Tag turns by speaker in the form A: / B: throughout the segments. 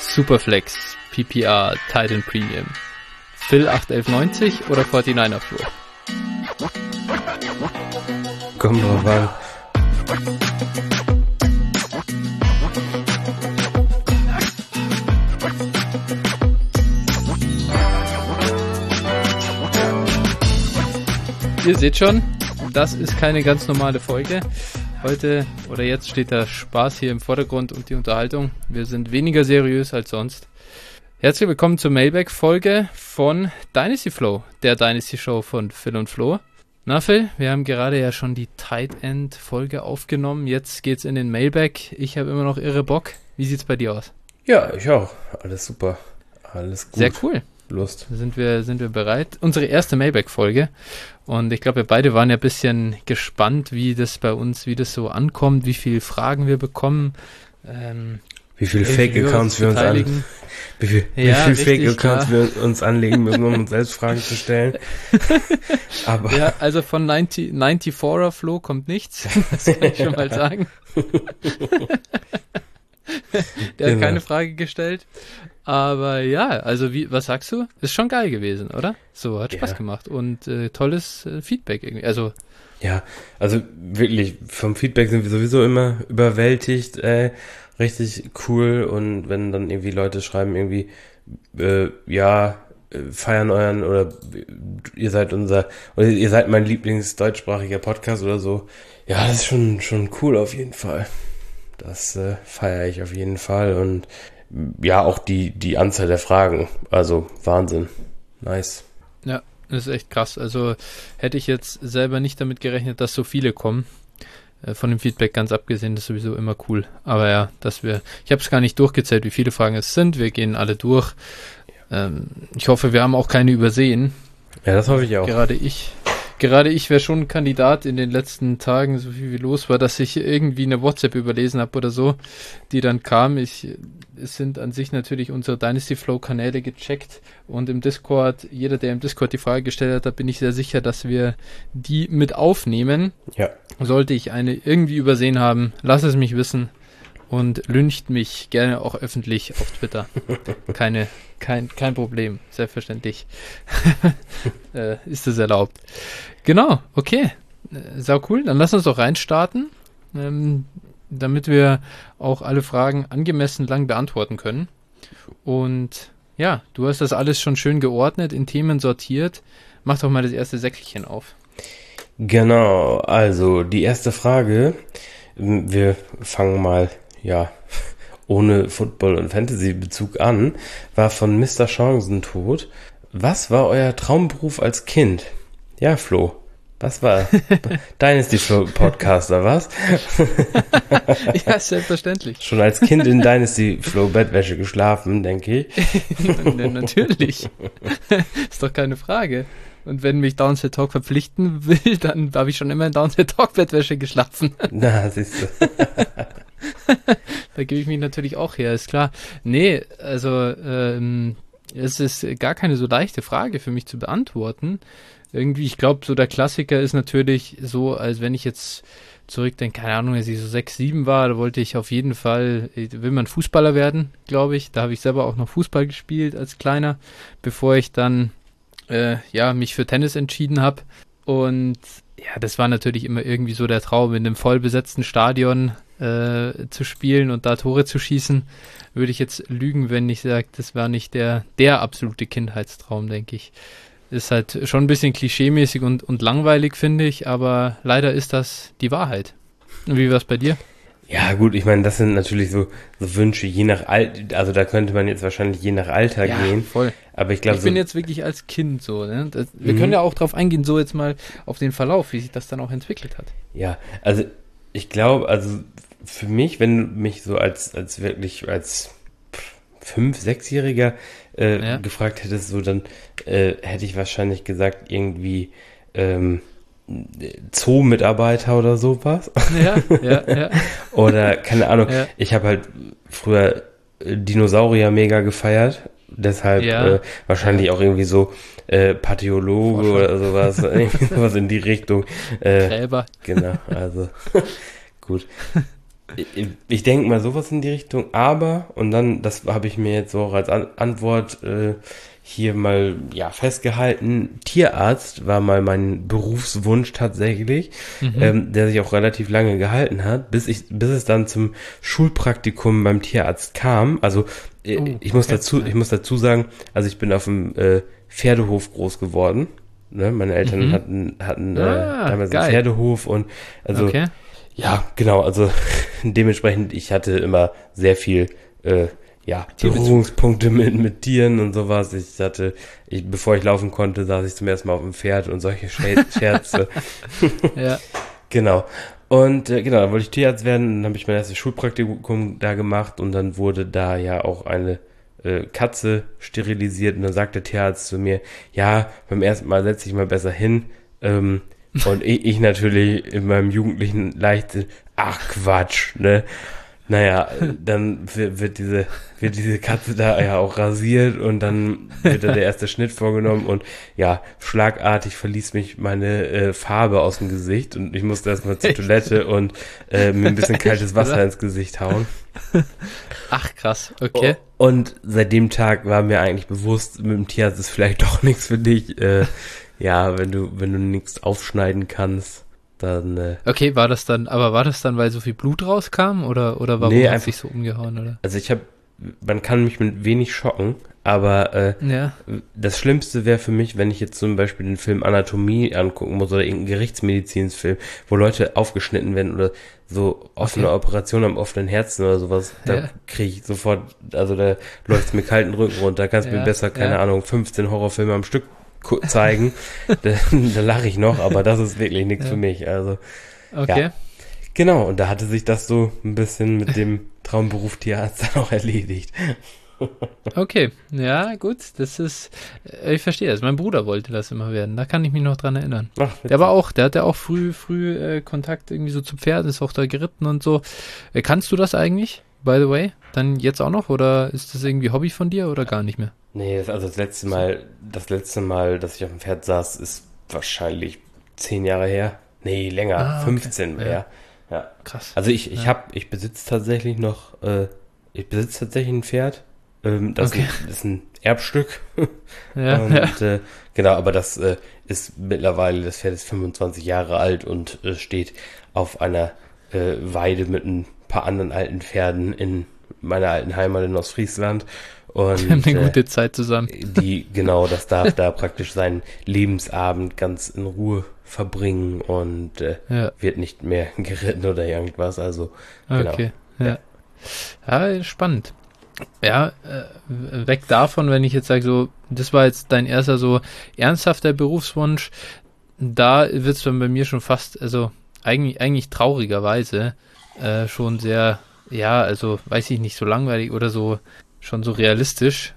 A: Superflex, PPR, Titan Premium. Phil 81190 oder 49er Flo?
B: Kommt drauf an.
A: Ihr seht schon, das ist keine ganz normale Folge. Heute oder jetzt steht der Spaß hier im Vordergrund und die Unterhaltung. Wir sind weniger seriös als sonst. Herzlich willkommen zur Mailback-Folge von Dynasty Flow, der Dynasty Show von Phil und Flo. Na Phil, wir haben gerade ja schon die Tight End Folge aufgenommen. Jetzt geht's in den Mailback. Ich habe immer noch irre Bock. Wie sieht's bei dir aus?
B: Ja, ich auch. Alles super. Alles gut.
A: Sehr cool.
B: Lust.
A: Sind wir bereit? Unsere erste Mailback-Folge. Und ich glaube, wir beide waren ja ein bisschen gespannt, wie das so ankommt, wie viele Fragen wir bekommen.
B: Wie viele Fake-Accounts wir uns anlegen müssen, um uns selbst Fragen zu stellen. Aber
A: ja, also von 94er Flo kommt nichts. Das kann ich schon mal sagen. Der hat keine Frage gestellt. Aber ja, also was sagst du? Ist schon geil gewesen, oder? So, hat Spaß gemacht und tolles Feedback irgendwie. Also wirklich, vom Feedback sind wir sowieso immer überwältigt, richtig cool. Und wenn dann irgendwie Leute schreiben irgendwie, feiern euren oder ihr seid mein Lieblingsdeutschsprachiger Podcast oder so. Ja, das ist schon cool auf jeden Fall. Das feiere ich auf jeden Fall und ja, auch die Anzahl der Fragen, also Wahnsinn, nice. Ja, das ist echt krass, also hätte ich jetzt selber nicht damit gerechnet, dass so viele kommen, von dem Feedback ganz abgesehen, das ist sowieso immer cool, aber ja, ich habe es gar nicht durchgezählt, wie viele Fragen es sind, wir gehen alle durch, ich hoffe, wir haben auch keine übersehen.
B: Ja, das hoffe ich auch.
A: Gerade ich wäre schon ein Kandidat in den letzten Tagen, so viel wie los war, dass ich irgendwie eine WhatsApp überlesen habe oder so, die dann kam. Es sind an sich natürlich unsere Dynasty Flow Kanäle gecheckt und im Discord, jeder, der im Discord die Frage gestellt hat, da bin ich sehr sicher, dass wir die mit aufnehmen. Ja. Sollte ich eine irgendwie übersehen haben, lass es mich wissen und lyncht mich gerne auch öffentlich auf Twitter. Kein Problem, selbstverständlich. Ist es erlaubt. Genau, okay. Sau cool. Dann lass uns doch reinstarten, damit wir auch alle Fragen angemessen lang beantworten können. Und ja, du hast das alles schon schön geordnet, in Themen sortiert. Mach doch mal das erste Säckchen auf.
B: Genau, also die erste Frage. Wir fangen mal, ohne Football- und Fantasy-Bezug an, war von Mr. Chancentod. Was war euer Traumberuf als Kind? Ja, Flo, was war Dynasty Flow-Podcaster, was?
A: Ja, selbstverständlich.
B: Schon als Kind in Dynasty Flow-Bettwäsche geschlafen, denke ich.
A: Natürlich. Ist doch keine Frage. Und wenn mich Downset Talk verpflichten will, dann habe ich schon immer in Downset Talk Bettwäsche geschlafen.
B: Na, siehst du.
A: Da gebe ich mich natürlich auch her, ist klar. Nee, also es ist gar keine so leichte Frage für mich zu beantworten. Irgendwie, ich glaube, so der Klassiker ist natürlich so, als wenn ich jetzt zurückdenke, keine Ahnung, als ich so 6, 7 war, da wollte ich auf jeden Fall, will man Fußballer werden, glaube ich. Da habe ich selber auch noch Fußball gespielt als Kleiner, bevor ich dann mich für Tennis entschieden habe. Und ja, das war natürlich immer irgendwie so der Traum, in einem vollbesetzten Stadion zu spielen und da Tore zu schießen. Würde ich jetzt lügen, wenn ich sage, das war nicht der absolute Kindheitstraum, denke ich. Ist halt schon ein bisschen klischeemäßig und langweilig, finde ich, aber leider ist das die Wahrheit. Und wie war es bei dir?
B: Ja gut, ich meine, das sind natürlich so Wünsche je nach Alter, also da könnte man jetzt wahrscheinlich je nach Alter gehen.
A: Voll.
B: Aber ich glaube,
A: bin jetzt wirklich als Kind so, ne? Wir können ja auch drauf eingehen, so jetzt mal auf den Verlauf, wie sich das dann auch entwickelt hat.
B: Ja, also ich glaube, also für mich, wenn du mich so als 5-, 6-Jähriger gefragt hättest, so dann hätte ich wahrscheinlich gesagt, irgendwie Zoo-Mitarbeiter oder sowas.
A: Ja.
B: Oder, keine Ahnung, ich habe halt früher Dinosaurier mega gefeiert, deshalb wahrscheinlich auch irgendwie so Pathologe oder sowas, irgendwie sowas in die Richtung.
A: Gräber.
B: Genau, also gut. Ich denke mal sowas in die Richtung, aber, und dann, das habe ich mir jetzt so auch als Antwort hier mal ja festgehalten, Tierarzt war mal mein Berufswunsch tatsächlich, der sich auch relativ lange gehalten hat, bis es dann zum Schulpraktikum beim Tierarzt kam. Also ich muss dazu sagen, also ich bin auf dem Pferdehof groß geworden. Ne? Meine Eltern hatten damals einen Pferdehof und also ja, genau, also dementsprechend, ich hatte immer sehr viel Berührungspunkte mit Tieren und sowas. Bevor ich laufen konnte, saß ich zum ersten Mal auf dem Pferd und solche Scherze.
A: Ja.
B: Genau. Und genau, dann wollte ich Tierarzt werden, dann habe ich mein erstes Schulpraktikum da gemacht und dann wurde da ja auch eine Katze sterilisiert und dann sagt der Tierarzt zu mir, ja, beim ersten Mal setze ich mal besser hin. Und ich natürlich in meinem jugendlichen Leichtsinn, ach Quatsch, ne? Naja, dann wird diese Katze da ja auch rasiert und dann wird da der erste Schnitt vorgenommen und ja, schlagartig verließ mich meine Farbe aus dem Gesicht und ich musste erstmal zur Toilette und mir ein bisschen kaltes Wasser ins Gesicht hauen.
A: Ach krass, okay.
B: Und seit dem Tag war mir eigentlich bewusst, mit dem Tierarzt ist vielleicht doch nichts für dich. Ja, wenn du nichts aufschneiden kannst, dann.
A: Okay, war das dann, weil so viel Blut rauskam oder warum hat sich so umgehauen, oder?
B: Also man kann mich mit wenig schocken, aber das Schlimmste wäre für mich, wenn ich jetzt zum Beispiel den Film Anatomie angucken muss oder irgendeinen Gerichtsmedizinsfilm, wo Leute aufgeschnitten werden oder so offene Operation am offenen Herzen oder sowas, da kriege ich sofort, also da läuft mir kalten Rücken runter, kannst mir besser, keine Ahnung, 15 Horrorfilme am Stück zeigen, da lache ich noch, aber das ist wirklich nichts für mich, also ja. Genau, und da hatte sich das so ein bisschen mit dem Traumberuf Tierarzt dann auch erledigt.
A: Okay, ja, gut, das ist, ich verstehe das, mein Bruder wollte das immer werden, da kann ich mich noch dran erinnern.
B: Ach,
A: der hatte auch früh Kontakt irgendwie so zu Pferden, ist auch da geritten und so. Kannst du das eigentlich, by the way, dann jetzt auch noch, oder ist das irgendwie Hobby von dir oder gar nicht mehr?
B: Nee, also das letzte Mal, dass ich auf dem Pferd saß, ist wahrscheinlich 10 Jahre her. Nee, länger, 15 her. Ja.
A: Krass.
B: Also ich besitze tatsächlich ein Pferd. Das ist ein Erbstück. Genau, aber das ist mittlerweile, das Pferd ist 25 Jahre alt und steht auf einer Weide mit ein paar anderen alten Pferden in meiner alten Heimat in Ostfriesland. Und
A: wir haben eine gute Zeit zusammen.
B: Das darf da praktisch seinen Lebensabend ganz in Ruhe verbringen und wird nicht mehr geritten oder irgendwas. Also, genau.
A: Okay, ja, spannend. Ja, weg davon, wenn ich jetzt sage, so, das war jetzt dein erster so ernsthafter Berufswunsch, da wird es dann bei mir schon fast, also eigentlich traurigerweise schon sehr, ja, also weiß ich nicht, so langweilig oder so, schon so realistisch.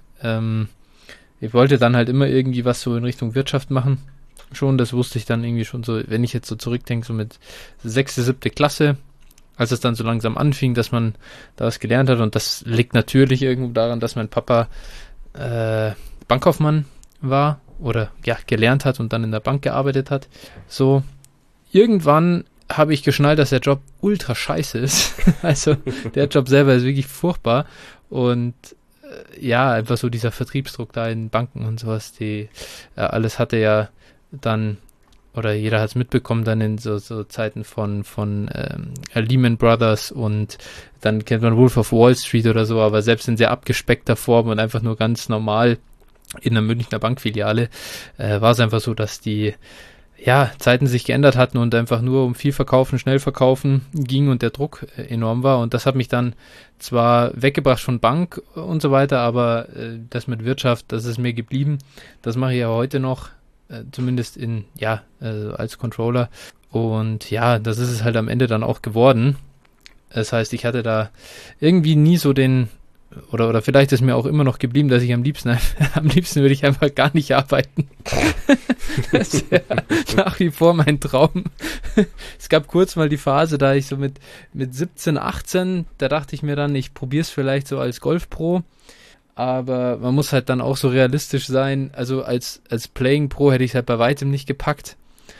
A: Ich wollte dann halt immer irgendwie was so in Richtung Wirtschaft machen. Schon, das wusste ich dann irgendwie schon so, wenn ich jetzt so zurückdenke, so mit 6., 7. Klasse, als es dann so langsam anfing, dass man da was gelernt hat. Und das liegt natürlich irgendwo daran, dass mein Papa Bankkaufmann war oder ja, gelernt hat und dann in der Bank gearbeitet hat. So, irgendwann habe ich geschnallt, dass der Job ultra scheiße ist. Also der Job selber ist wirklich furchtbar. Und ja, einfach so dieser Vertriebsdruck da in Banken und sowas, alles hatte ja dann, oder jeder hat es mitbekommen, dann in so Zeiten von Lehman Brothers und dann kennt man Wolf of Wall Street oder so, aber selbst in sehr abgespeckter Form und einfach nur ganz normal in der Münchner Bankfiliale war es einfach so, dass die Zeiten sich geändert hatten und einfach nur um viel verkaufen, schnell verkaufen ging und der Druck enorm war. Und das hat mich dann zwar weggebracht von Bank und so weiter, aber das mit Wirtschaft, das ist mir geblieben. Das mache ich ja heute noch, zumindest als Controller. Und ja, das ist es halt am Ende dann auch geworden. Das heißt, ich hatte da irgendwie nie so den, oder vielleicht ist mir auch immer noch geblieben, dass ich am liebsten würde ich einfach gar nicht arbeiten. Das ist ja nach wie vor mein Traum. Es gab kurz mal die Phase, da ich so mit 17, 18, da dachte ich mir dann, ich probiere es vielleicht so als Golfpro, aber man muss halt dann auch so realistisch sein. Also als Playing Pro hätte ich es halt bei weitem nicht gepackt.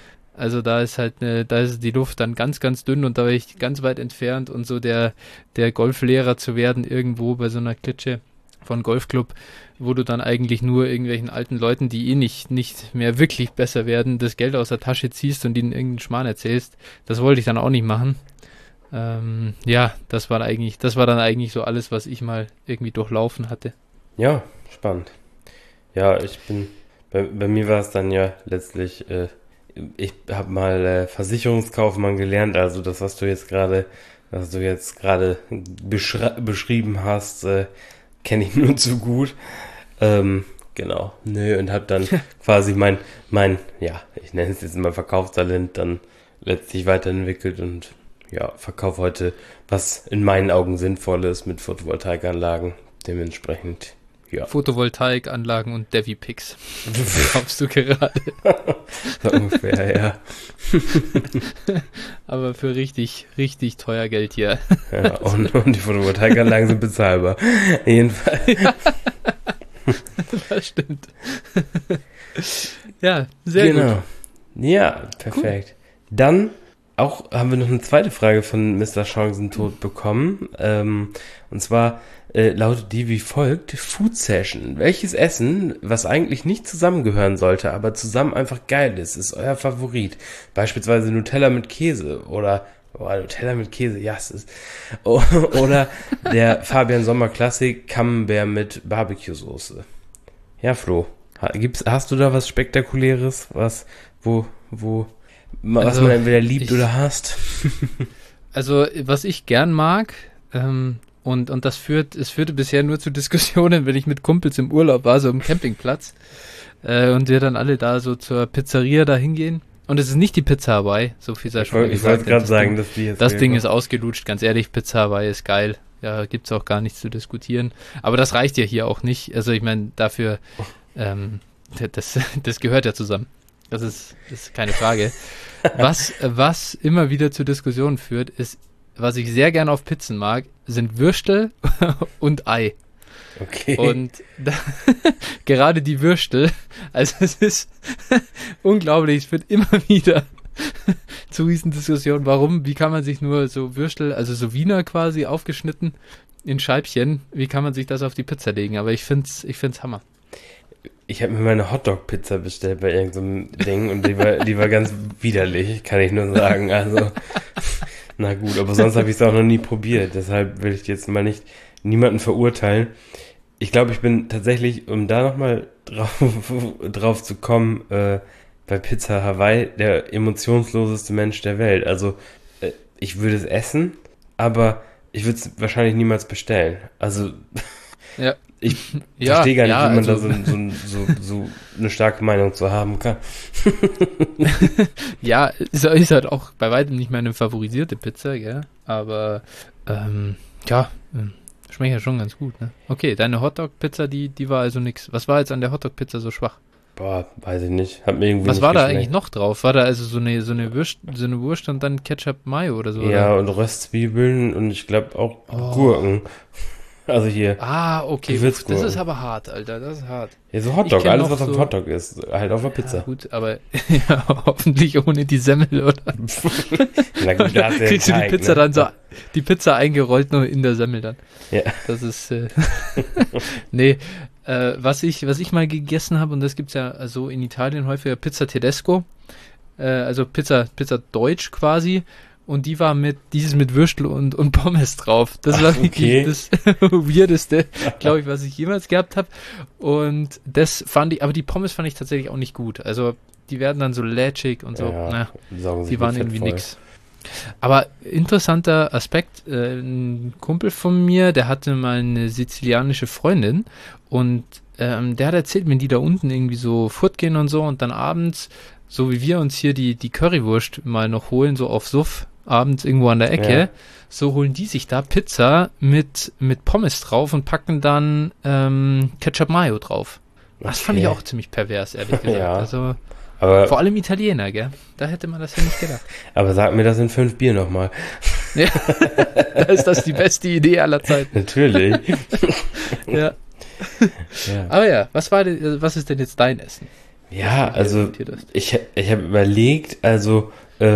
A: Also da ist halt da ist die Luft dann ganz, ganz dünn und da war ich ganz weit entfernt und so der Golflehrer zu werden irgendwo bei so einer Klitsche von Golfclub, wo du dann eigentlich nur irgendwelchen alten Leuten, die nicht mehr wirklich besser werden, das Geld aus der Tasche ziehst und ihnen irgendeinen Schmarrn erzählst. Das wollte ich dann auch nicht machen. Ja, das war dann eigentlich so alles, was ich mal irgendwie durchlaufen hatte.
B: Ja, spannend. Ja, bei mir war es dann ja letztlich, ich habe mal Versicherungskaufmann gelernt, also das, was du jetzt gerade beschrieben hast, kenne ich nur zu gut. Genau. Nö, und habe dann quasi mein, ich nenne es jetzt mal Verkaufstalent, dann letztlich weiterentwickelt und ja, verkaufe heute, was in meinen Augen sinnvoll ist mit Photovoltaikanlagen. Dementsprechend, ja.
A: Photovoltaikanlagen und Devi-Picks. Kaufst du gerade.
B: So ungefähr, ja.
A: Aber für richtig, richtig teuer Geld hier.
B: Ja, und die Photovoltaikanlagen sind bezahlbar. Jedenfalls.
A: Das stimmt. Ja, sehr gut.
B: Ja, perfekt. Cool. Dann haben wir noch eine zweite Frage von Mr. Chancentod bekommen. Und zwar lautet die wie folgt: Food Session. Welches Essen, was eigentlich nicht zusammengehören sollte, aber zusammen einfach geil ist euer Favorit? Beispielsweise Nutella mit Käse oder Nutella mit Käse, ja, es ist. Oder der Fabian Sommer Klassik Camembert mit Barbecue-Soße. Ja, Flo, hast du da was Spektakuläres, was man entweder liebt oder hasst?
A: Also, was ich gern mag, und es führte bisher nur zu Diskussionen, wenn ich mit Kumpels im Urlaub war, so im Campingplatz, und wir dann alle da so zur Pizzeria da hingehen. Und es ist nicht die Pizza Hawaii, so viel sei schon mal gesagt.
B: Ich wollte gerade sagen, dass die jetzt...
A: Das Ding ist ausgelutscht, ganz ehrlich, Pizza Hawaii ist geil. Ja, gibt's auch gar nichts zu diskutieren. Aber das reicht ja hier auch nicht. Also ich meine, dafür, das gehört ja zusammen. Das ist keine Frage. Was immer wieder zu Diskussionen führt, ist, was ich sehr gerne auf Pizzen mag, sind Würstel und Ei.
B: Okay.
A: Und gerade die Würstel, also es ist unglaublich, es wird immer wieder zu diesen Diskussionen, wie kann man sich nur so Würstel, also so Wiener quasi aufgeschnitten in Scheibchen, wie kann man sich das auf die Pizza legen? Aber ich find's Hammer.
B: Ich habe mir meine Hotdog-Pizza bestellt bei irgendeinem Ding und die war ganz widerlich, kann ich nur sagen. Also, na gut, aber sonst habe ich es auch noch nie probiert. Deshalb will ich jetzt mal niemanden verurteilen. Ich glaube, ich bin tatsächlich, um da nochmal drauf zu kommen, bei Pizza Hawaii der emotionsloseste Mensch der Welt. Also, ich würde es essen, aber ich würde es wahrscheinlich niemals bestellen. Also,
A: ja.
B: Ich verstehe gar nicht, wie man da so eine starke Meinung zu haben kann.
A: Ja, ist halt auch bei weitem nicht meine favorisierte Pizza, gell? Aber schmeckt ja schon ganz gut, ne? Okay, deine Hotdog-Pizza, die war also nix. Was war jetzt an der Hotdog-Pizza so schwach?
B: Boah, weiß ich nicht. Hat mir irgendwie
A: Was
B: nicht
A: war da
B: geschmeckt.
A: eigentlich noch drauf? War da also so eine Wurst und dann Ketchup Mayo oder so?
B: Ja,
A: oder?
B: und Röstzwiebeln und ich glaube auch Gurken. Also hier.
A: Ah, okay.
B: Gewürzgurken.
A: Das ist aber hart, Alter. Das ist hart.
B: Ja, so Hotdog. Alles, was auf Hotdog ist. Halt auf der Pizza.
A: Ja, gut, aber ja, hoffentlich ohne die Semmel, oder?
B: Na gut, da hast du
A: kriegst du die Pizza dann so, die Pizza eingerollt nur in der Semmel dann.
B: Ja.
A: Das ist, nee, was ich mal gegessen habe, und das gibt's ja so in Italien häufiger, Pizza Tedesco, also Pizza Deutsch quasi. Und die war mit Würstel und Pommes drauf. Das war wirklich das Weirdeste, glaube ich, was ich jemals gehabt habe. Und das aber die Pommes fand ich tatsächlich auch nicht gut. Also die werden dann so lätschig und so.
B: Ja,
A: die waren irgendwie nix. Aber interessanter Aspekt, ein Kumpel von mir, der hatte mal eine sizilianische Freundin und der hat erzählt, wenn die da unten irgendwie so fortgehen und so und dann abends, so wie wir uns hier die Currywurst mal noch holen, so auf Suff, abends irgendwo an der Ecke, so holen die sich da Pizza mit Pommes drauf und packen dann Ketchup Mayo drauf. Das fand ich auch ziemlich pervers, ehrlich gesagt.
B: Ja.
A: Also
B: Aber
A: vor allem Italiener, gell? Da hätte man das ja nicht gedacht.
B: Aber sag mir das in 5 Bier nochmal.
A: Ja, da ist das die beste Idee aller Zeiten.
B: Natürlich.
A: Ja. Aber ja, was ist denn jetzt dein Essen?
B: Ja,
A: was du hier
B: also
A: notiert hast.
B: ich habe überlegt, also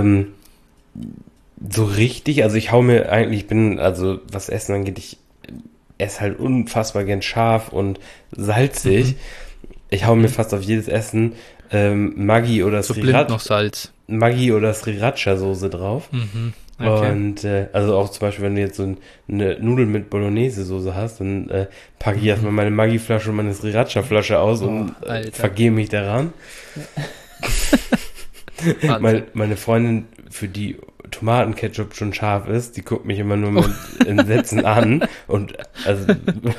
B: so richtig, also ich hau mir eigentlich, ich bin, also was Essen angeht, ich esse halt unfassbar gern scharf und salzig.
A: Mhm.
B: Ich hau mir
A: Mhm.
B: fast auf jedes Essen
A: So blind noch Salz.
B: Maggi oder Sriracha-Soße drauf.
A: Mhm. Okay.
B: Und also auch zum Beispiel, wenn du jetzt so eine Nudel mit Bolognese-Soße hast, dann packe ich
A: Mhm.
B: erstmal meine Maggi-Flasche und meine Sriracha-Flasche aus
A: Oh,
B: und
A: Alter.
B: vergehe mich daran.
A: Wahnsinn.
B: Meine Freundin, für die Tomatenketchup schon scharf ist, die guckt mich immer nur mit Entsetzen an und also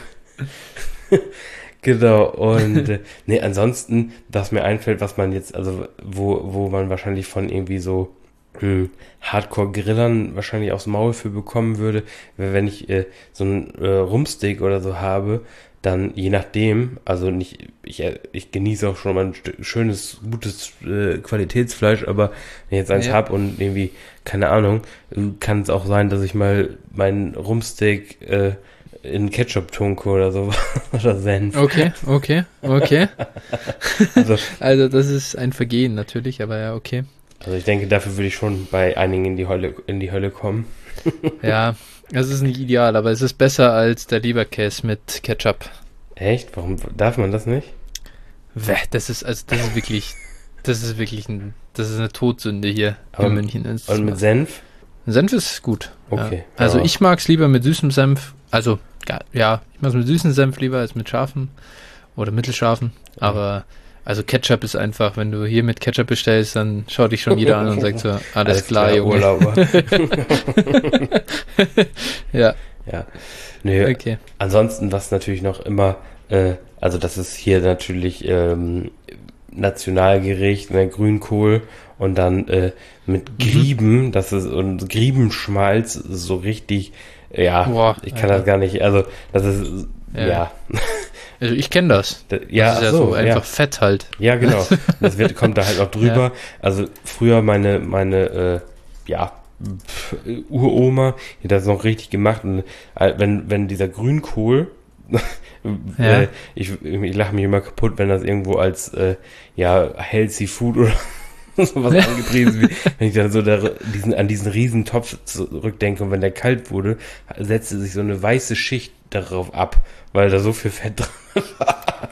B: genau und nee, ansonsten, was mir einfällt, was man jetzt, also wo man wahrscheinlich von irgendwie so Hardcore-Grillern wahrscheinlich aufs Maul für bekommen würde, wäre, wenn ich so ein Rumpsteak oder so habe, dann je nachdem, also nicht, ich genieße auch schon mal ein schönes, gutes Qualitätsfleisch, aber wenn ich jetzt eins
A: Ja.
B: habe und irgendwie, keine Ahnung, kann es auch sein, dass ich mal meinen Rumpsteak in Ketchup tunke oder so oder Senf.
A: Okay, okay, okay.
B: Also,
A: Also das ist ein Vergehen natürlich, aber ja, okay.
B: also ich denke, dafür würde ich schon bei einigen in die Hölle kommen.
A: Ja, es ist nicht ideal, aber es ist besser als der Leberkäse mit Ketchup.
B: Echt? Warum darf man das nicht?
A: Das ist, also das ist wirklich das ist eine Todsünde hier
B: Aber
A: in München.
B: Und mit Senf?
A: Senf ist gut.
B: Okay.
A: Ja. Also
B: Ja.
A: ich mag es lieber mit süßem Senf. Also, ja, ich mag es mit süßem Senf lieber als mit scharfem oder mittelscharfen. Aber, also Ketchup ist einfach, wenn du hier mit Ketchup bestellst, dann schaut dich schon jeder an und sagt so, alles klar, Junge.
B: Urlauber.
A: Ja,
B: Ja. Nö,
A: okay.
B: ansonsten, was natürlich noch immer, also das ist hier natürlich Nationalgericht, ne, Grünkohl und dann mit Grieben, das ist und Griebenschmalz so richtig, ja,
A: Boah,
B: ich kann
A: Alter.
B: das gar nicht, also das ist,
A: Ja.
B: ja,
A: Also ich kenne das.
B: ja,
A: Das ist ja
B: ach
A: so einfach
B: ja.
A: Fett halt.
B: Ja, genau. Das kommt da halt noch drüber. Also früher meine Uroma, die hat das noch richtig gemacht. Und wenn dieser Grünkohl,
A: Ja.
B: ich lache mich immer kaputt, wenn das irgendwo als healthy food oder sowas angepriesen wird. Wenn ich dann so an diesen riesen Topf zurückdenke und wenn der kalt wurde, setzte sich so eine weiße Schicht darauf ab, weil da so viel Fett drin war.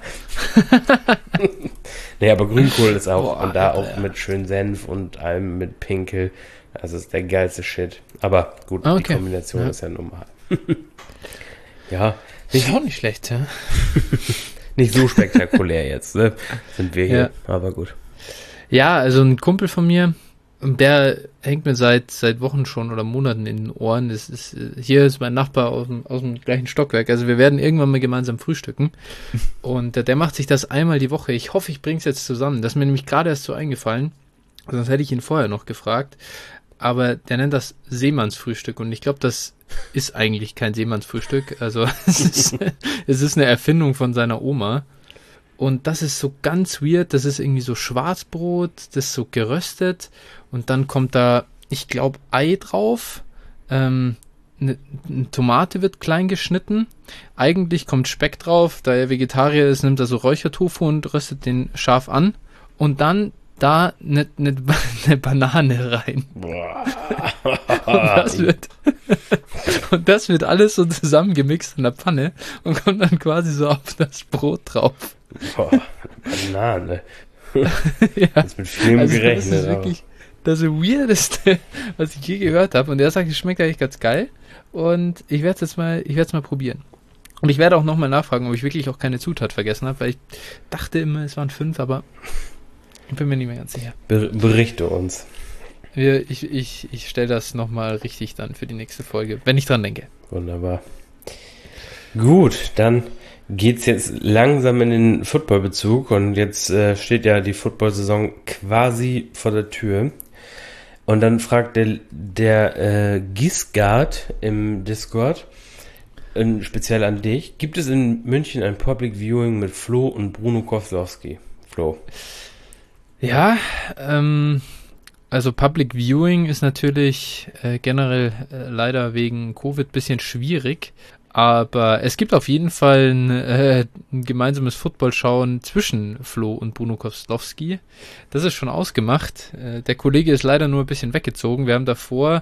B: Nee, aber Grünkohl ist auch,
A: Boah,
B: und da
A: Alter,
B: auch
A: ja.
B: mit schön Senf und allem mit Pinkel. Also ist der geilste Shit. Aber gut,
A: Ah,
B: die
A: okay.
B: Kombination
A: Ja.
B: ist ja normal. Ja,
A: Ist auch nicht schlecht, ja.
B: nicht so spektakulär jetzt, ne? Sind wir hier.
A: Ja.
B: Aber gut.
A: Ja, also ein Kumpel von mir, der hängt mir seit Wochen schon oder Monaten in den Ohren. Hier ist mein Nachbar aus dem gleichen Stockwerk. Also wir werden irgendwann mal gemeinsam frühstücken. Und der macht sich das einmal die Woche. Ich hoffe, ich bringe es jetzt zusammen. Das ist mir nämlich gerade erst so eingefallen. Sonst hätte ich ihn vorher noch gefragt. Aber der nennt das Seemannsfrühstück. Und ich glaube, das ist eigentlich kein Seemannsfrühstück. Also es ist eine Erfindung von seiner Oma. Und das ist so ganz weird, das ist irgendwie so Schwarzbrot, das ist so geröstet und dann kommt da, ich glaube, Ei drauf, eine Tomate wird klein geschnitten, eigentlich kommt Speck drauf, da er Vegetarier ist, nimmt er so Räuchertofu und röstet den scharf an und dann da eine Banane rein.
B: Boah.
A: Und das wird alles so zusammengemixt in der Pfanne und kommt dann quasi so auf das Brot drauf.
B: Boah, Banane.
A: Ja.
B: Das ist mit Film
A: Also
B: gerechnet.
A: das ist wirklich das Weirdeste, was ich je gehört habe. Und er sagt, es schmeckt eigentlich ganz geil. Und ich werde es mal probieren. Und ich werde auch nochmal nachfragen, ob ich wirklich auch keine Zutat vergessen habe, weil ich dachte immer, es waren 5, aber ich bin mir nicht mehr ganz sicher.
B: Berichte uns.
A: Ich stelle das nochmal richtig dann für die nächste Folge, wenn ich dran denke.
B: Wunderbar. Gut, dann geht's jetzt langsam in den Footballbezug und jetzt steht ja die Football-Saison quasi vor der Tür. Und dann fragt der Gisgard im Discord, speziell an dich, gibt es in München ein Public Viewing mit Flo und Bruno Kowalski? Flo.
A: Ja, also Public Viewing ist natürlich generell leider wegen Covid bisschen schwierig, Aber es gibt auf jeden Fall ein gemeinsames Football-Schauen zwischen Flo und Bruno Koslowski. Das ist schon ausgemacht. Der Kollege ist leider nur ein bisschen weggezogen. Wir haben davor,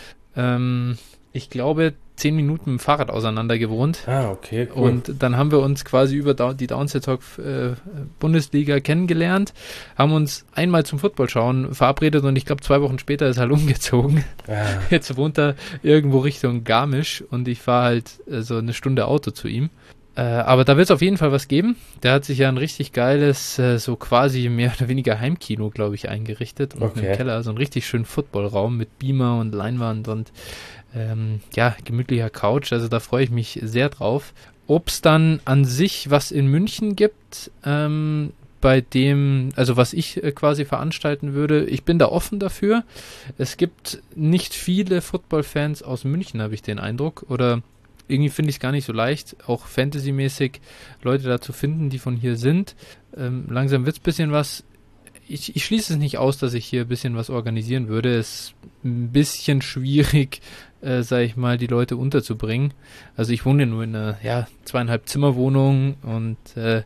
A: ich glaube, 10 Minuten mit dem Fahrrad auseinander gewohnt.
B: Ah, okay, cool.
A: Und dann haben wir uns quasi über die Downset Talk Bundesliga kennengelernt, haben uns einmal zum Football-Schauen verabredet und ich glaube 2 Wochen später ist er halt umgezogen.
B: Ah.
A: Jetzt wohnt er irgendwo Richtung Garmisch und ich fahre halt so eine Stunde Auto zu ihm. Aber da wird es auf jeden Fall was geben. Der hat sich ja ein richtig geiles, so quasi mehr oder weniger Heimkino, glaube ich, eingerichtet. Und im Keller so einen richtig schönen Footballraum mit Beamer und Leinwand und gemütlicher Couch. Also da freue ich mich sehr drauf. Ob es dann an sich was in München gibt, bei dem, also was ich quasi veranstalten würde, ich bin da offen dafür. Es gibt nicht viele Football-Fans aus München, habe ich den Eindruck. Oder irgendwie finde ich es gar nicht so leicht, auch Fantasy-mäßig Leute da zu finden, die von hier sind. Langsam wird es ein bisschen was. Ich schließe es nicht aus, dass ich hier ein bisschen was organisieren würde. Es ist ein bisschen schwierig, sage ich mal, die Leute unterzubringen. Also ich wohne ja nur in einer 2,5 Zimmerwohnung und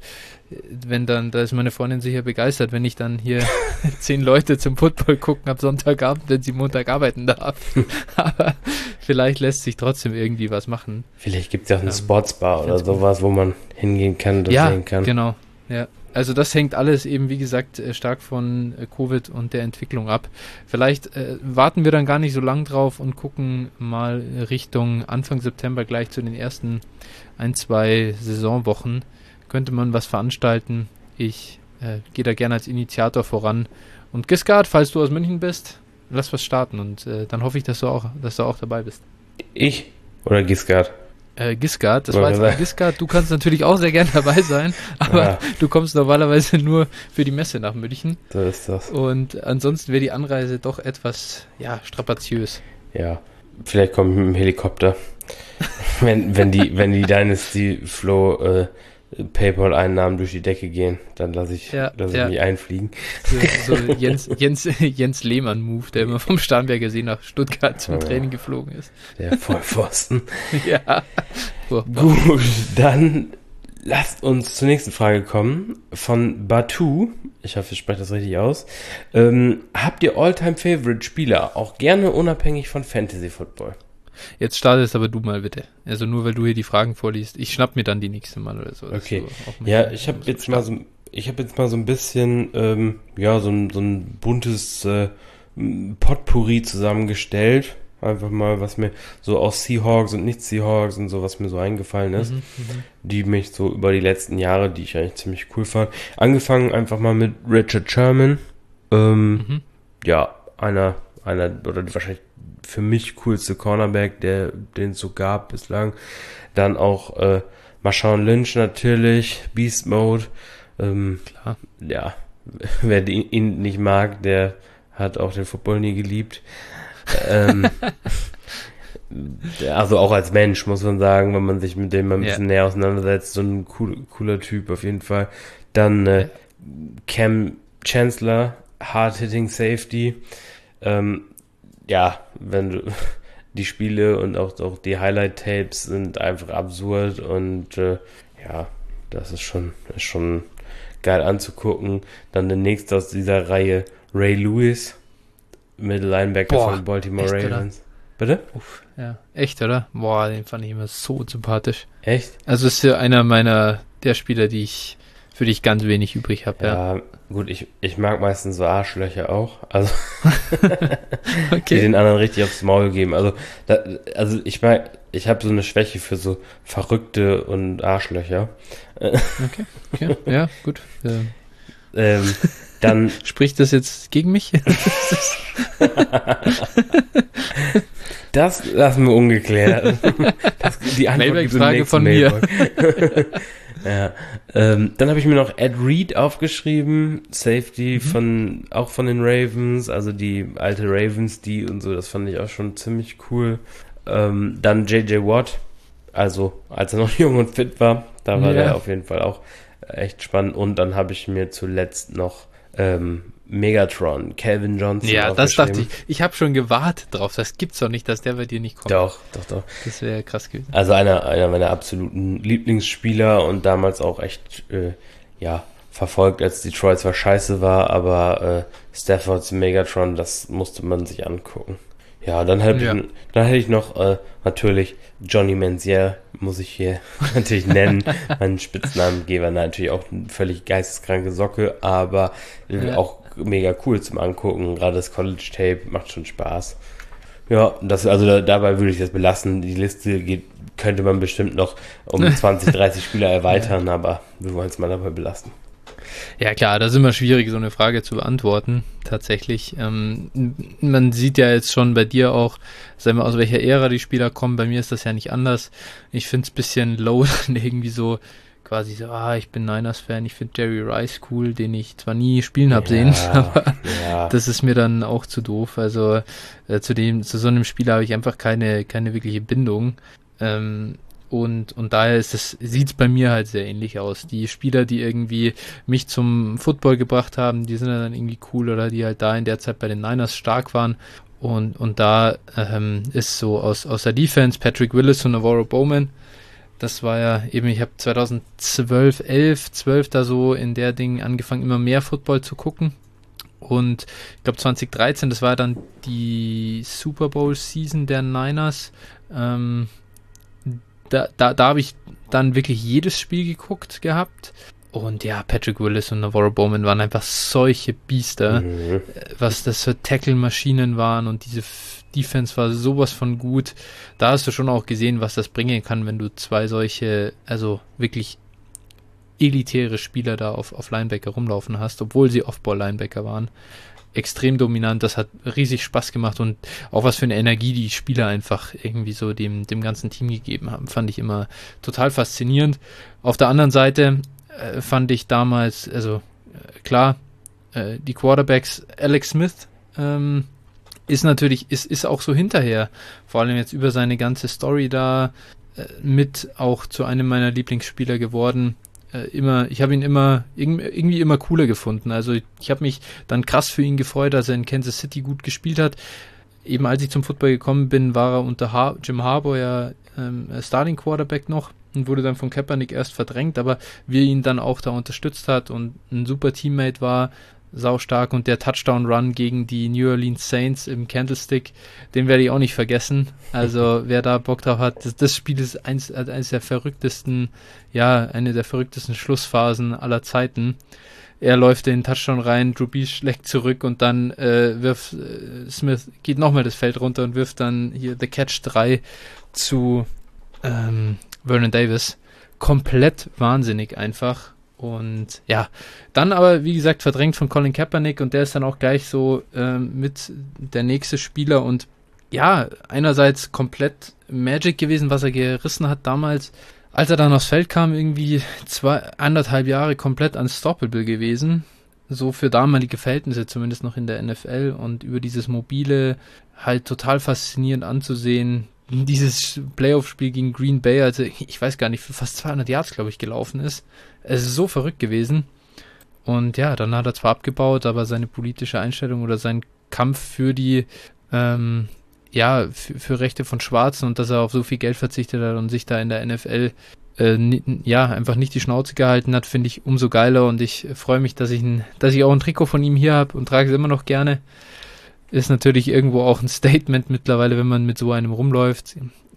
A: da ist meine Freundin sicher begeistert, wenn ich dann hier 10 Leute zum Football gucken ab Sonntagabend, wenn sie Montag arbeiten darf. Aber vielleicht lässt sich trotzdem irgendwie was machen.
B: Vielleicht gibt es ja auch eine Sportsbar oder sowas, wo man hingehen kann und das sehen kann.
A: Genau. Ja. Also das hängt alles eben, wie gesagt, stark von Covid und der Entwicklung ab. Vielleicht warten wir dann gar nicht so lang drauf und gucken mal Richtung Anfang September gleich zu den ersten 1-2 Saisonwochen. Könnte man was veranstalten. Ich gehe da gerne als Initiator voran. Und Giscard, falls du aus München bist, lass was starten. Und dann hoffe ich, dass du auch dabei bist.
B: Ich oder Giscard?
A: Giscard, das war jetzt ein Giscard. Du kannst natürlich auch sehr gerne dabei sein, aber du kommst normalerweise nur für die Messe nach München.
B: So ist das.
A: Und ansonsten wäre die Anreise doch etwas, strapaziös.
B: Ja, vielleicht komme ich mit dem Helikopter. wenn die Dynasty Flow PayPal-Einnahmen durch die Decke gehen, dann lasse ich mich einfliegen.
A: So Jens Lehmann-Move, der immer vom Starnberger See nach Stuttgart zum Training geflogen ist.
B: Der Vollpfosten.
A: Ja.
B: Gut, dann lasst uns zur nächsten Frage kommen. Von Batu, ich hoffe, ich spreche das richtig aus. Habt ihr All-Time-Favorite-Spieler, auch gerne unabhängig von Fantasy-Football?
A: Jetzt startest aber du mal bitte. Also nur, weil du hier die Fragen vorliest. Ich schnapp mir dann die nächste Mal oder so.
B: Okay. Ja, ich habe jetzt mal so ein bisschen, so ein buntes Potpourri zusammengestellt. Einfach mal, was mir so aus Seahawks und Nicht-Seahawks und so, was mir so eingefallen ist. Die mich so über die letzten Jahre, die ich eigentlich ziemlich cool fand. Angefangen einfach mal mit Richard Sherman. Einer oder wahrscheinlich für mich coolste Cornerback, den es so gab bislang. Dann auch Marshawn Lynch natürlich, Beast Mode.
A: Klar.
B: Ja, wer ihn nicht mag, der hat auch den Football nie geliebt. Also auch als Mensch, muss man sagen, wenn man sich mit dem mal ein bisschen näher auseinandersetzt. So ein cooler Typ auf jeden Fall. Dann Cam Chancellor, Hard-Hitting Safety. Wenn du die Spiele und auch die Highlight-Tapes sind einfach absurd und das ist schon geil anzugucken. Dann der nächste aus dieser Reihe, Ray Lewis, Middle Linebacker von Baltimore Ravens. Oder? Bitte?
A: Uff, ja. Echt, oder? Boah, den fand ich immer so sympathisch.
B: Echt?
A: Also ist ja einer der Spieler, für die ich ganz wenig übrig habe.
B: Ja, gut, ich mag meistens so Arschlöcher auch. Also
A: okay.
B: Die den anderen richtig aufs Maul geben. Also ich habe so eine Schwäche für so Verrückte und Arschlöcher.
A: Okay. Ja, gut.
B: Dann
A: spricht das jetzt gegen mich?
B: Das lassen wir ungeklärt. Die Antwort gibt
A: Frage von mir.
B: Ja. Dann habe ich mir noch Ed Reed aufgeschrieben, Safety auch von den Ravens, also die alte Ravens, die und so, das fand ich auch schon ziemlich cool. Dann J.J. Watt, also als er noch jung und fit war, da war der auf jeden Fall auch echt spannend. Und dann habe ich mir zuletzt noch Megatron, Calvin Johnson.
A: Ja, das dachte ich. Ich habe schon gewartet drauf. Das gibt's doch nicht, dass der bei dir nicht kommt.
B: Doch.
A: Das wäre krass gewesen.
B: Also einer meiner absoluten Lieblingsspieler und damals auch echt, verfolgt, als Detroit zwar scheiße war, aber Staffords Megatron, das musste man sich angucken. Ja, dann hätte ich noch natürlich Johnny Manziel, muss ich hier natürlich nennen. Mein Spitznamengeber, natürlich auch eine völlig geisteskranke Socke, aber auch mega cool zum Angucken. Gerade das College-Tape macht schon Spaß. Ja, dabei würde ich das belassen. Die Liste könnte man bestimmt noch um 20, 30 Spieler erweitern, aber wir wollen es mal dabei belassen.
A: Ja klar, das ist immer schwierig, so eine Frage zu beantworten, tatsächlich. Man sieht ja jetzt schon bei dir auch, sagen wir, aus welcher Ära die Spieler kommen. Bei mir ist das ja nicht anders. Ich finde es ein bisschen low, irgendwie so quasi so, ich bin Niners-Fan, ich finde Jerry Rice cool, den ich zwar nie spielen habe sehen, aber das ist mir dann auch zu doof. Also zu so einem Spieler habe ich einfach keine wirkliche Bindung. Und daher sieht es bei mir halt sehr ähnlich aus. Die Spieler, die irgendwie mich zum Football gebracht haben, die sind dann irgendwie cool oder die halt da in der Zeit bei den Niners stark waren. Und da ist so aus der Defense Patrick Willis und Navarro Bowman. Das war ja eben, ich habe 2012 da so in der Ding angefangen, immer mehr Football zu gucken. Und ich glaube 2013, das war dann die Super Bowl Season der Niners. Da habe ich dann wirklich jedes Spiel geguckt gehabt. Und ja, Patrick Willis und Navarro Bowman waren einfach solche Biester, was das für Tackle-Maschinen waren und diese Defense war sowas von gut. Da hast du schon auch gesehen, was das bringen kann, wenn du zwei solche, also wirklich elitäre Spieler da auf Linebacker rumlaufen hast, obwohl sie Off-Ball-Linebacker waren. Extrem dominant, das hat riesig Spaß gemacht und auch was für eine Energie die Spieler einfach irgendwie so dem ganzen Team gegeben haben, fand ich immer total faszinierend. Auf der anderen Seite fand ich damals, also klar, die Quarterbacks, Alex Smith ist natürlich, ist auch so hinterher, vor allem jetzt über seine ganze Story da mit auch zu einem meiner Lieblingsspieler geworden. Ich habe ihn irgendwie immer cooler gefunden. Also ich habe mich dann krass für ihn gefreut, dass er in Kansas City gut gespielt hat. Eben als ich zum Football gekommen bin, war er unter Jim Harbaugh ja Starting Quarterback noch und wurde dann von Kaepernick erst verdrängt, aber wie er ihn dann auch da unterstützt hat und ein super Teammate war, saustark, und der Touchdown-Run gegen die New Orleans Saints im Candlestick, den werde ich auch nicht vergessen. Also wer da Bock drauf hat, das Spiel ist eines der verrücktesten, eine der verrücktesten Schlussphasen aller Zeiten. Er läuft den Touchdown rein, Drew Brees schlägt zurück und dann wirft Smith, geht nochmal das Feld runter und wirft dann hier The Catch 3 zu Vernon Davis. Komplett wahnsinnig einfach. Und ja, dann aber, wie gesagt, verdrängt von Colin Kaepernick und der ist dann auch gleich so mit der nächste Spieler und ja, einerseits komplett Magic gewesen, was er gerissen hat damals, als er dann aufs Feld kam, irgendwie 1,5 Jahre komplett unstoppable gewesen, so für damalige Verhältnisse zumindest noch in der NFL und über dieses Mobile halt total faszinierend anzusehen. Dieses Playoff-Spiel gegen Green Bay, also ich weiß gar nicht, für fast 200 Yards, glaube ich, gelaufen ist. Es ist so verrückt gewesen. Und ja, dann hat er zwar abgebaut, aber seine politische Einstellung oder sein Kampf für die, für Rechte von Schwarzen und dass er auf so viel Geld verzichtet hat und sich da in der NFL einfach nicht die Schnauze gehalten hat, finde ich umso geiler und ich freue mich, dass ich auch ein Trikot von ihm hier habe und trage es immer noch gerne. Ist natürlich irgendwo auch ein Statement mittlerweile, wenn man mit so einem rumläuft.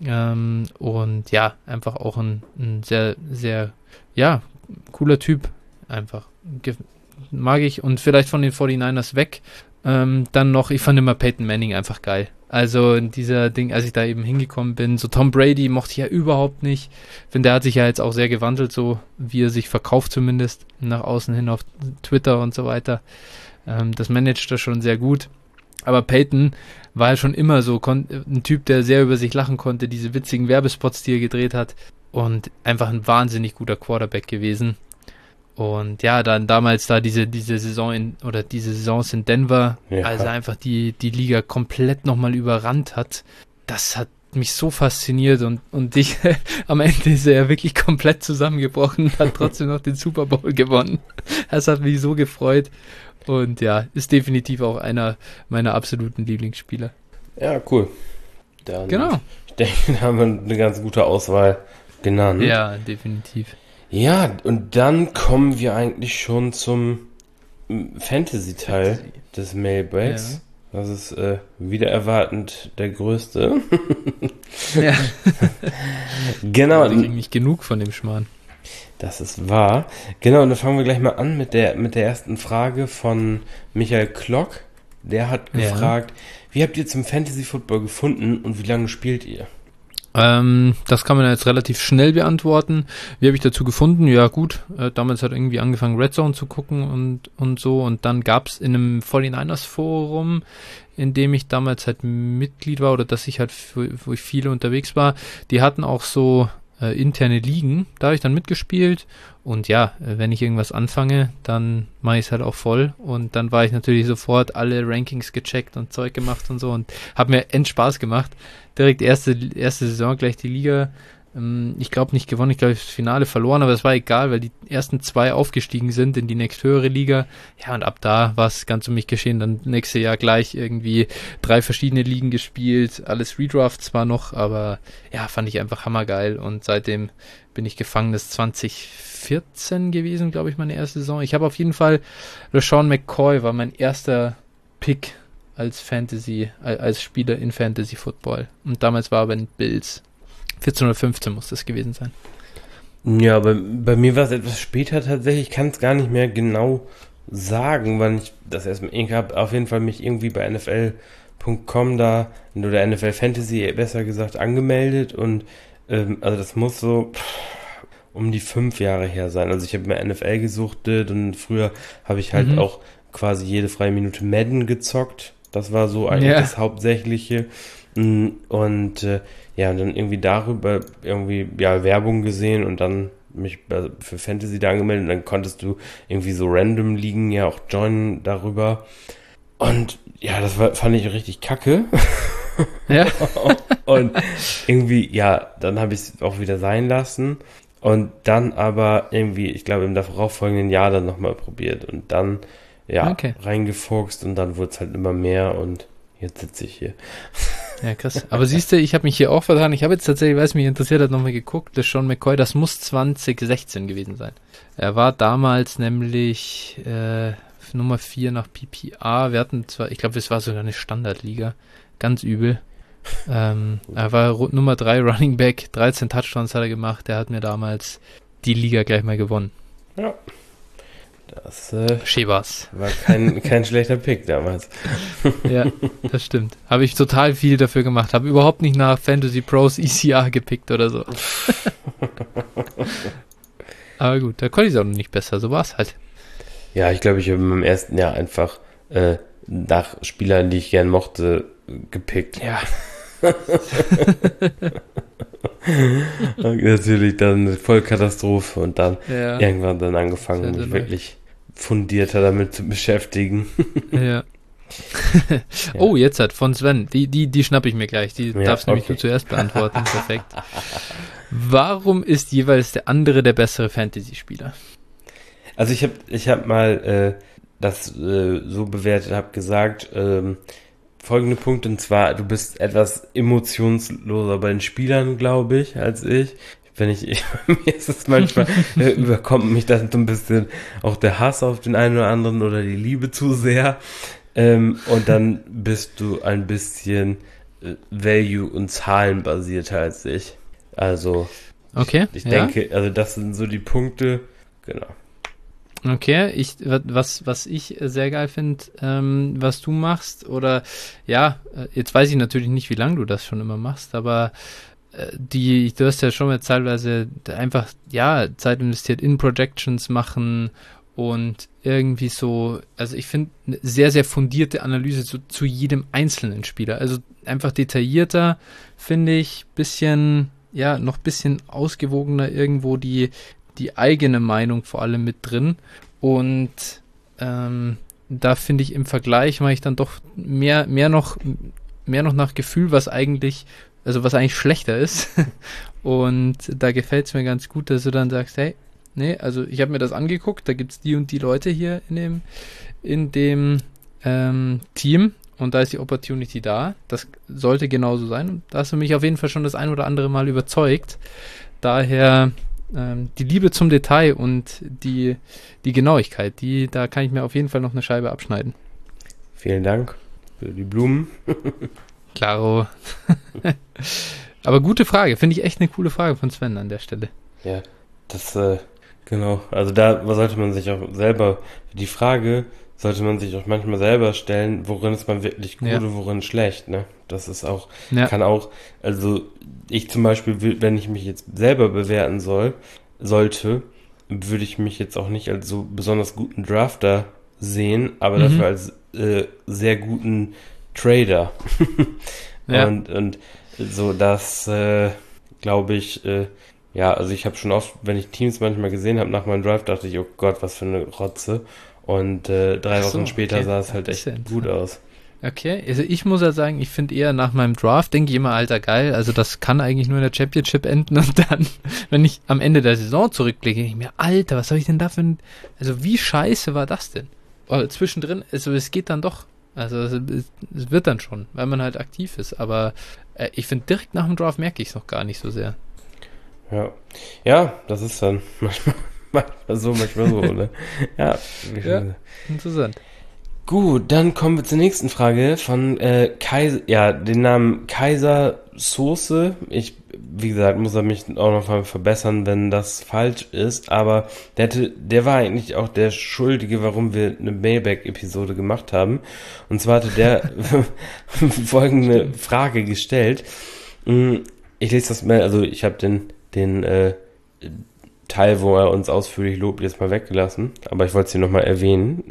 A: Und ja, einfach auch ein sehr, sehr, cooler Typ. Einfach. Mag ich. Und vielleicht von den 49ers weg. Dann noch, ich fand immer Peyton Manning einfach geil. Also in dieser Ding, als ich da eben hingekommen bin, so Tom Brady mochte ich ja überhaupt nicht. Ich finde, der hat sich ja jetzt auch sehr gewandelt, so wie er sich verkauft zumindest, nach außen hin auf Twitter und so weiter. Das managt er schon sehr gut. Aber Peyton war ja schon immer so ein Typ, der sehr über sich lachen konnte, diese witzigen Werbespots, die er gedreht hat und einfach ein wahnsinnig guter Quarterback gewesen. Und ja, dann damals da diese Saisons in Denver, als er einfach die Liga komplett nochmal überrannt hat, das hat mich so fasziniert und am Ende ist er ja wirklich komplett zusammengebrochen und hat trotzdem noch den Super Bowl gewonnen. Das hat mich so gefreut. Und ja, ist definitiv auch einer meiner absoluten Lieblingsspieler.
B: Ja, cool. Dann,
A: Genau.
B: ich denke, da haben wir eine ganz gute Auswahl genannt.
A: Ja, definitiv.
B: Ja, und dann kommen wir eigentlich schon zum Fantasy-Teil des Mailbags. Ja. Das ist wieder erwartend der größte.
A: Ja.
B: Genau.
A: Ich kriege nicht genug von dem Schmarrn.
B: Das ist wahr. Genau, und dann fangen wir gleich mal an mit der ersten Frage von Michael Klock. Der hat gefragt, wie habt ihr zum Fantasy Football gefunden und wie lange spielt ihr?
A: Das kann man jetzt relativ schnell beantworten. Wie habe ich dazu gefunden? Ja gut, damals hat irgendwie angefangen Red Zone zu gucken und so, und dann gab es in einem 49ers Forum, in dem ich damals halt Mitglied war, oder dass ich halt, wo ich viele unterwegs war, die hatten auch so interne Ligen, da habe ich dann mitgespielt, und ja, wenn ich irgendwas anfange, dann mache ich es halt auch voll, und dann war ich natürlich sofort alle Rankings gecheckt und Zeug gemacht und so, und habe mir Spaß gemacht. Direkt erste Saison gleich die Liga, ich glaube nicht gewonnen, ich glaube das Finale verloren, aber es war egal, weil die ersten 2 aufgestiegen sind in die nächsthöhere Liga. Ja, und ab da war es ganz um mich geschehen. Dann nächstes Jahr gleich irgendwie 3 verschiedene Ligen gespielt, alles Redraft zwar noch, aber ja, fand ich einfach hammergeil, und seitdem bin ich gefangen. Das ist 2014 gewesen, glaube ich, meine erste Saison. Ich habe auf jeden Fall, LeSean McCoy war mein erster Pick als Spieler in Fantasy Football. Und damals war er bei den Bills. 14 oder 15 muss das gewesen sein.
B: Ja, bei mir war es etwas später tatsächlich. Ich kann es gar nicht mehr genau sagen, wann ich das erstmal. Ich habe auf jeden Fall mich irgendwie bei NFL.com da, oder NFL Fantasy besser gesagt, angemeldet, und also das muss so um die 5 Jahre her sein. Also ich habe mir NFL gesuchtet, und früher habe ich halt auch quasi jede freie Minute Madden gezockt. Das war so eigentlich das Hauptsächliche. Und ja, und dann irgendwie darüber Werbung gesehen und dann mich für Fantasy da angemeldet, und dann konntest du irgendwie so random Ligen ja auch joinen darüber. Und ja, das fand ich richtig kacke.
A: Ja.
B: Und irgendwie, ja, dann habe ich es auch wieder sein lassen. Und dann aber irgendwie, ich glaube, im darauffolgenden Jahr dann nochmal probiert. Und dann, reingefuchst, und dann wurde es halt immer mehr, und jetzt sitze ich hier.
A: Ja, krass. Aber siehst du, ich habe mich hier auch vertan. Ich habe jetzt tatsächlich, weil es mich interessiert hat, nochmal geguckt. LeSean McCoy, das muss 2016 gewesen sein. Er war damals nämlich Nummer 4 nach PPR. Wir hatten zwar, ich glaube, es war sogar eine Standardliga. Ganz übel. Er war Nummer 3 Running Back. 13 Touchdowns hat er gemacht. Der hat mir damals die Liga gleich mal gewonnen.
B: Ja. Das
A: Schebas.
B: war kein schlechter Pick damals.
A: Ja, das stimmt. Habe ich total viel dafür gemacht. Habe überhaupt nicht nach Fantasy Pros ECR gepickt oder so. Aber gut, da konnte ich es auch noch nicht besser. So war es halt.
B: Ja, ich glaube, ich habe im ersten Jahr einfach nach Spielern, die ich gern mochte, gepickt.
A: Ja.
B: Natürlich dann eine Vollkatastrophe, und dann irgendwann dann angefangen, mich wirklich fundierter damit zu beschäftigen.
A: Ja. Oh, jetzt hat von Sven. Die schnapp ich mir gleich. Die darfst nämlich du zuerst beantworten. Perfekt. Warum ist jeweils der andere der bessere Fantasy-Spieler?
B: Also ich hab mal das so bewertet, habe gesagt, folgende Punkte, und zwar, du bist etwas emotionsloser bei den Spielern, glaube ich, als ich. Mir ist es manchmal, überkommt mich dann so ein bisschen auch der Hass auf den einen oder anderen oder die Liebe zu sehr. Und dann bist du ein bisschen Value- und Zahlenbasierter als ich. Also,
A: okay,
B: ich denke, also das sind so die Punkte, genau.
A: Okay, was ich sehr geil finde, was du machst, oder ja, jetzt weiß ich natürlich nicht, wie lange du das schon immer machst, aber du hast ja schon mal teilweise einfach, Zeit investiert in Projections machen und irgendwie so, also ich finde eine sehr, sehr fundierte Analyse zu jedem einzelnen Spieler, also einfach detaillierter, finde ich, noch bisschen ausgewogener irgendwo die eigene Meinung vor allem mit drin, und da finde ich im Vergleich mache ich dann doch mehr noch nach Gefühl, was eigentlich schlechter ist, und da gefällt es mir ganz gut, dass du dann sagst, hey, nee, also ich habe mir das angeguckt, da gibt es die und die Leute hier in in dem Team und da ist die Opportunity da. Das sollte genauso sein. Und da hast du mich auf jeden Fall schon das ein oder andere Mal überzeugt. Daher die Liebe zum Detail und die Genauigkeit, da kann ich mir auf jeden Fall noch eine Scheibe abschneiden.
B: Vielen Dank für die Blumen.
A: Klaro. Aber gute Frage. Finde ich echt eine coole Frage von Sven an der Stelle.
B: Ja, das, genau. Also da sollte man sich auch selber, die Frage sollte man sich auch manchmal selber stellen, worin ist man wirklich gut und worin schlecht, ne? Das ist auch, kann auch, also ich zum Beispiel, wenn ich mich jetzt selber bewerten sollte, würde ich mich jetzt auch nicht als so besonders guten Drafter sehen, aber dafür als sehr guten Trader. Und so, das glaube ich, also ich habe schon oft, wenn ich Teams manchmal gesehen habe nach meinem Draft, dachte ich, oh Gott, was für eine Rotze. Und 3 Wochen später sah es halt echt gut aus.
A: Okay, also ich muss ja sagen, ich finde eher nach meinem Draft, denke ich immer, alter geil, also das kann eigentlich nur in der Championship enden und dann, wenn ich am Ende der Saison zurückblicke, denke ich mir, Alter, was soll ich denn da für also wie scheiße war das denn? Zwischendrin, also es geht dann doch, also es wird dann schon, weil man halt aktiv ist, aber ich finde direkt nach dem Draft merke ich es noch gar nicht so sehr.
B: Ja, das ist dann manchmal so, ne? Ja,
A: interessant.
B: Gut, dann kommen wir zur nächsten Frage von Kaiser, den Namen Kaiser Soße. Wie gesagt, muss er mich auch noch mal verbessern, wenn das falsch ist, aber der war eigentlich auch der Schuldige, warum wir eine Mailback-Episode gemacht haben. Und zwar hatte der folgende Frage gestellt. Ich lese das mal, also ich habe den Teil, wo er uns ausführlich lobt, jetzt mal weggelassen, aber ich wollte es hier nochmal erwähnen.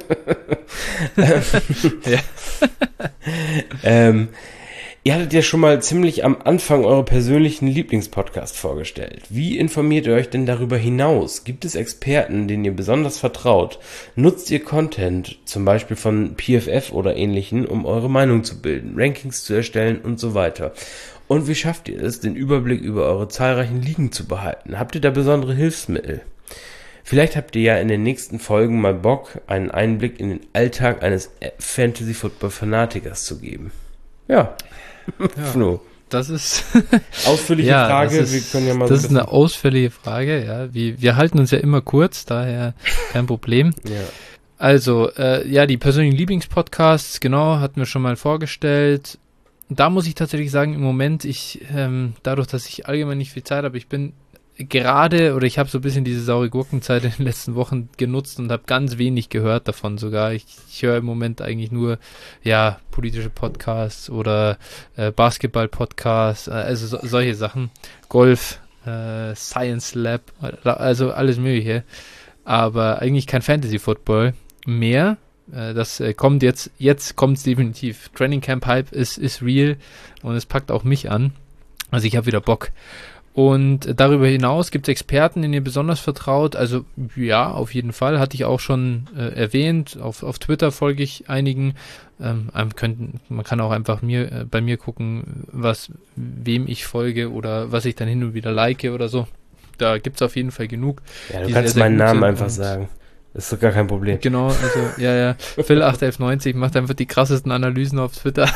B: Ihr hattet ja schon mal ziemlich am Anfang eure persönlichen Lieblingspodcast vorgestellt. Wie informiert ihr euch denn darüber hinaus? Gibt es Experten, denen ihr besonders vertraut? Nutzt ihr Content, zum Beispiel von PFF oder ähnlichen, um eure Meinung zu bilden, Rankings zu erstellen und so weiter? Und wie schafft ihr es, den Überblick über eure zahlreichen Ligen zu behalten? Habt ihr da besondere Hilfsmittel? Vielleicht habt ihr ja in den nächsten Folgen mal Bock, einen Einblick in den Alltag eines Fantasy-Football-Fanatikers zu geben. Ja. Flo.
A: Das ist
B: ausführliche Frage. Wir können ja mal
A: das ist eine ausführliche Frage. Ja, wir halten uns ja immer kurz, daher kein Problem.
B: Ja.
A: Also, die persönlichen Lieblingspodcasts, genau, hatten wir schon mal vorgestellt. Da muss ich tatsächlich sagen, im Moment, dadurch, dass ich allgemein nicht viel Zeit habe, ich habe so ein bisschen diese saure Gurkenzeit in den letzten Wochen genutzt und habe ganz wenig gehört davon sogar. Ich höre im Moment eigentlich nur, politische Podcasts oder Basketball-Podcasts, also solche Sachen. Golf, Science Lab, also alles Mögliche. Aber eigentlich kein Fantasy-Football mehr. Das kommt jetzt kommt es definitiv. Training Camp Hype ist real und es packt auch mich an. Also ich habe wieder Bock. Und darüber hinaus gibt es Experten, denen ihr besonders vertraut. Also ja, auf jeden Fall. Hatte ich auch schon erwähnt. Auf Twitter folge ich einigen. Man kann auch einfach bei mir gucken, wem ich folge oder was ich dann hin und wieder like oder so. Da gibt es auf jeden Fall genug.
B: Ja, du kannst meinen Namen einfach sagen. Das ist doch gar kein Problem.
A: Genau, also, Phil81190 macht einfach die krassesten Analysen auf Twitter.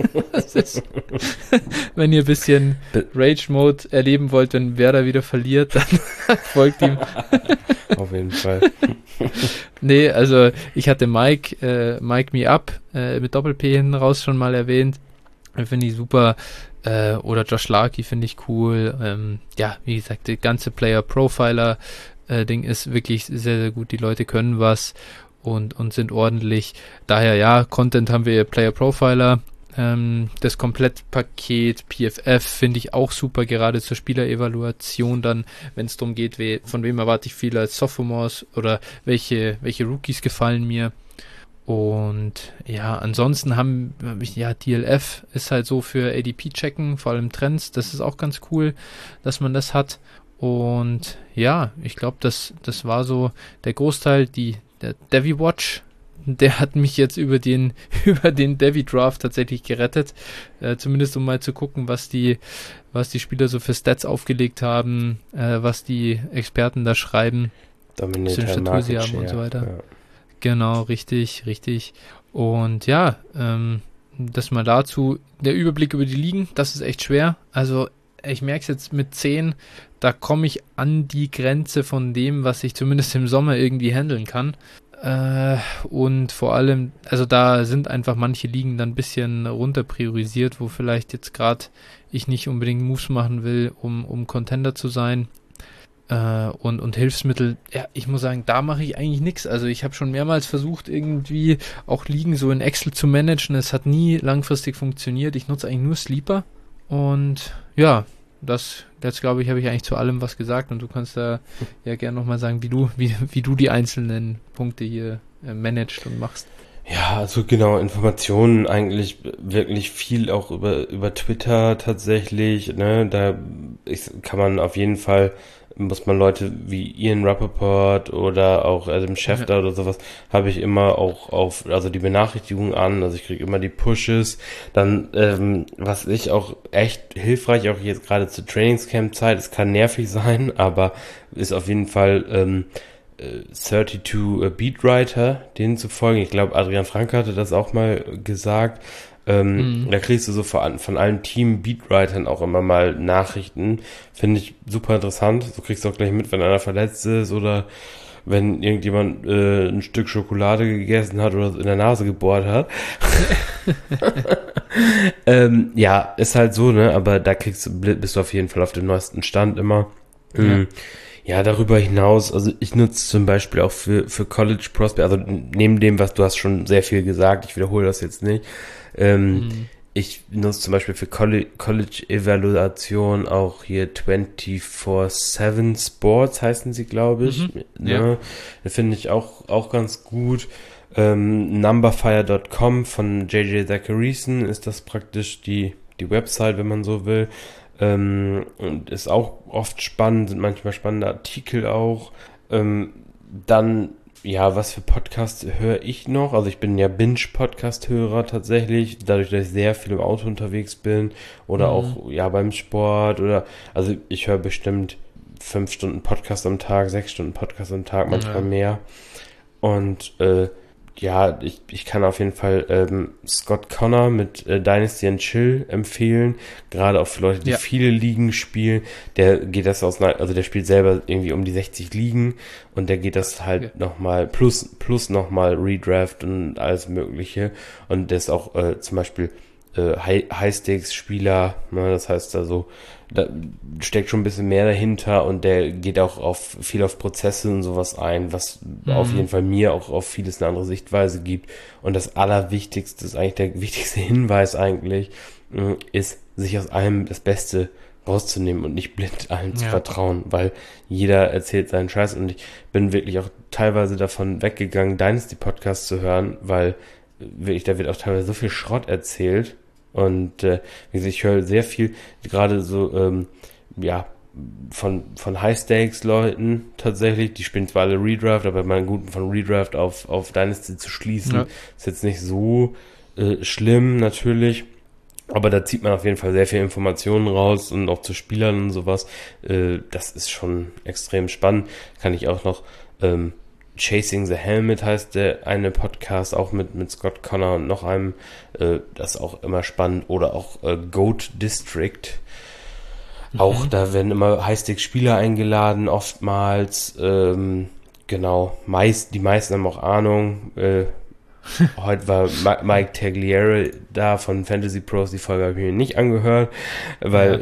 A: Wenn ihr ein bisschen Rage-Mode erleben wollt, wenn Werder wieder verliert, dann folgt ihm.
B: Auf jeden Fall.
A: Nee, also ich hatte Mike Me Up mit Doppel-P hinten raus schon mal erwähnt. Finde ich super. Oder Josh Larkey finde ich cool. Wie gesagt, der ganze Player-Profiler Ding ist wirklich sehr, sehr gut. Die Leute können was und sind ordentlich. Daher Content haben wir Player Profiler. Das Komplettpaket PFF finde ich auch super, gerade zur Spielerevaluation dann, wenn es darum geht, von wem erwarte ich viel als Sophomores oder welche Rookies gefallen mir. Und ansonsten DLF ist halt so für ADP-Checken, vor allem Trends, das ist auch ganz cool, dass man das hat. Und ich glaube, das war so der Großteil, der Devi Watch, der hat mich jetzt über den Devi Draft tatsächlich gerettet, zumindest um mal zu gucken, was die Spieler so für Stats aufgelegt haben, was die Experten da schreiben,
B: Dominator, Market Share,
A: haben und so weiter.
B: Ja.
A: Genau, richtig, richtig. Und ja, das mal dazu, der Überblick über die Ligen, das ist echt schwer. Also ich merke es jetzt mit 10, da komme ich an die Grenze von dem, was ich zumindest im Sommer irgendwie handeln kann. Und vor allem, also da sind einfach manche Ligen dann ein bisschen runter priorisiert, wo vielleicht jetzt gerade ich nicht unbedingt Moves machen will, um Contender zu sein. Und Hilfsmittel, ja, ich muss sagen, da mache ich eigentlich nichts. Also ich habe schon mehrmals versucht, irgendwie auch Ligen so in Excel zu managen. Es hat nie langfristig funktioniert. Ich nutze eigentlich nur Sleeper. Und ja, das glaube ich, habe ich eigentlich zu allem was gesagt. Und du kannst da ja gerne nochmal sagen, wie du die einzelnen Punkte hier managst und machst.
B: Ja, also genau, Informationen eigentlich wirklich viel auch über Twitter tatsächlich, ne, kann man auf jeden Fall, muss man Leute wie Ian Rappaport oder auch Adam Schefter oder sowas, habe ich immer auch also die Benachrichtigungen an, also ich kriege immer die Pushes, dann, was ich auch echt hilfreich, auch jetzt gerade zur Trainingscamp-Zeit, es kann nervig sein, aber ist auf jeden Fall, 32 Beatwriter, denen zu folgen. Ich glaube, Adrian Franke hatte das auch mal gesagt. Da kriegst du so von allen Team-Beatwritern auch immer mal Nachrichten. Finde ich super interessant. So kriegst du auch gleich mit, wenn einer verletzt ist oder wenn irgendjemand ein Stück Schokolade gegessen hat oder in der Nase gebohrt hat. Ja, ist halt so, ne? Aber da bist du auf jeden Fall auf dem neuesten Stand immer.
A: Ja.
B: Ja, darüber hinaus, also ich nutze zum Beispiel auch für College Prospect, also neben dem, was du hast schon sehr viel gesagt, ich wiederhole das jetzt nicht. Ich nutze zum Beispiel für College-Evaluation auch hier 24/7 Sports, heißen sie, glaube ich.
A: Ja.
B: Das finde ich auch ganz gut. Numberfire.com von JJ Zachariason ist das praktisch die Website, wenn man so will. Und ist auch oft spannend, sind manchmal spannende Artikel auch. Dann, ja, was für Podcasts höre ich noch? Also ich bin ja Binge-Podcast-Hörer tatsächlich, dadurch, dass ich sehr viel im Auto unterwegs bin oder auch, ja, beim Sport also ich höre bestimmt 5 Stunden Podcast am Tag, 6 Stunden Podcast am Tag, manchmal mehr. Und, ja, ich kann auf jeden Fall Scott Connor mit Dynasty and Chill empfehlen, gerade auch für Leute, die viele Ligen spielen. Der geht das also der spielt selber irgendwie um die 60 Ligen und der geht das halt nochmal plus nochmal Redraft und alles Mögliche und der ist auch zum Beispiel High-Stakes-Spieler, ne, das heißt also, da steckt schon ein bisschen mehr dahinter und der geht auch viel auf Prozesse und sowas ein, was auf jeden Fall mir auch auf vieles eine andere Sichtweise gibt. Und das Allerwichtigste, ist eigentlich der wichtigste Hinweis eigentlich, ist, sich aus allem das Beste rauszunehmen und nicht blind allen zu vertrauen, weil jeder erzählt seinen Scheiß und ich bin wirklich auch teilweise davon weggegangen, Dynasty-Podcasts zu hören, weil wirklich, da wird auch teilweise so viel Schrott erzählt und wie gesagt, ich höre sehr viel, gerade so, ja, von High-Stakes-Leuten tatsächlich, die spielen zwar alle Redraft, aber mal gut von Redraft auf Dynasty zu schließen, ist jetzt nicht so schlimm natürlich, aber da zieht man auf jeden Fall sehr viel Informationen raus und auch zu Spielern und sowas, das ist schon extrem spannend, kann ich auch noch Chasing the Helmet heißt der eine Podcast, auch mit Scott Connor und noch einem, das ist auch immer spannend, oder auch Goat District, auch da werden immer High-Stakes-Spieler eingeladen, oftmals, genau, die meisten haben auch Ahnung, heute war Mike Tagliere da von Fantasy Pros, die Folge habe ich mir nicht angehört, weil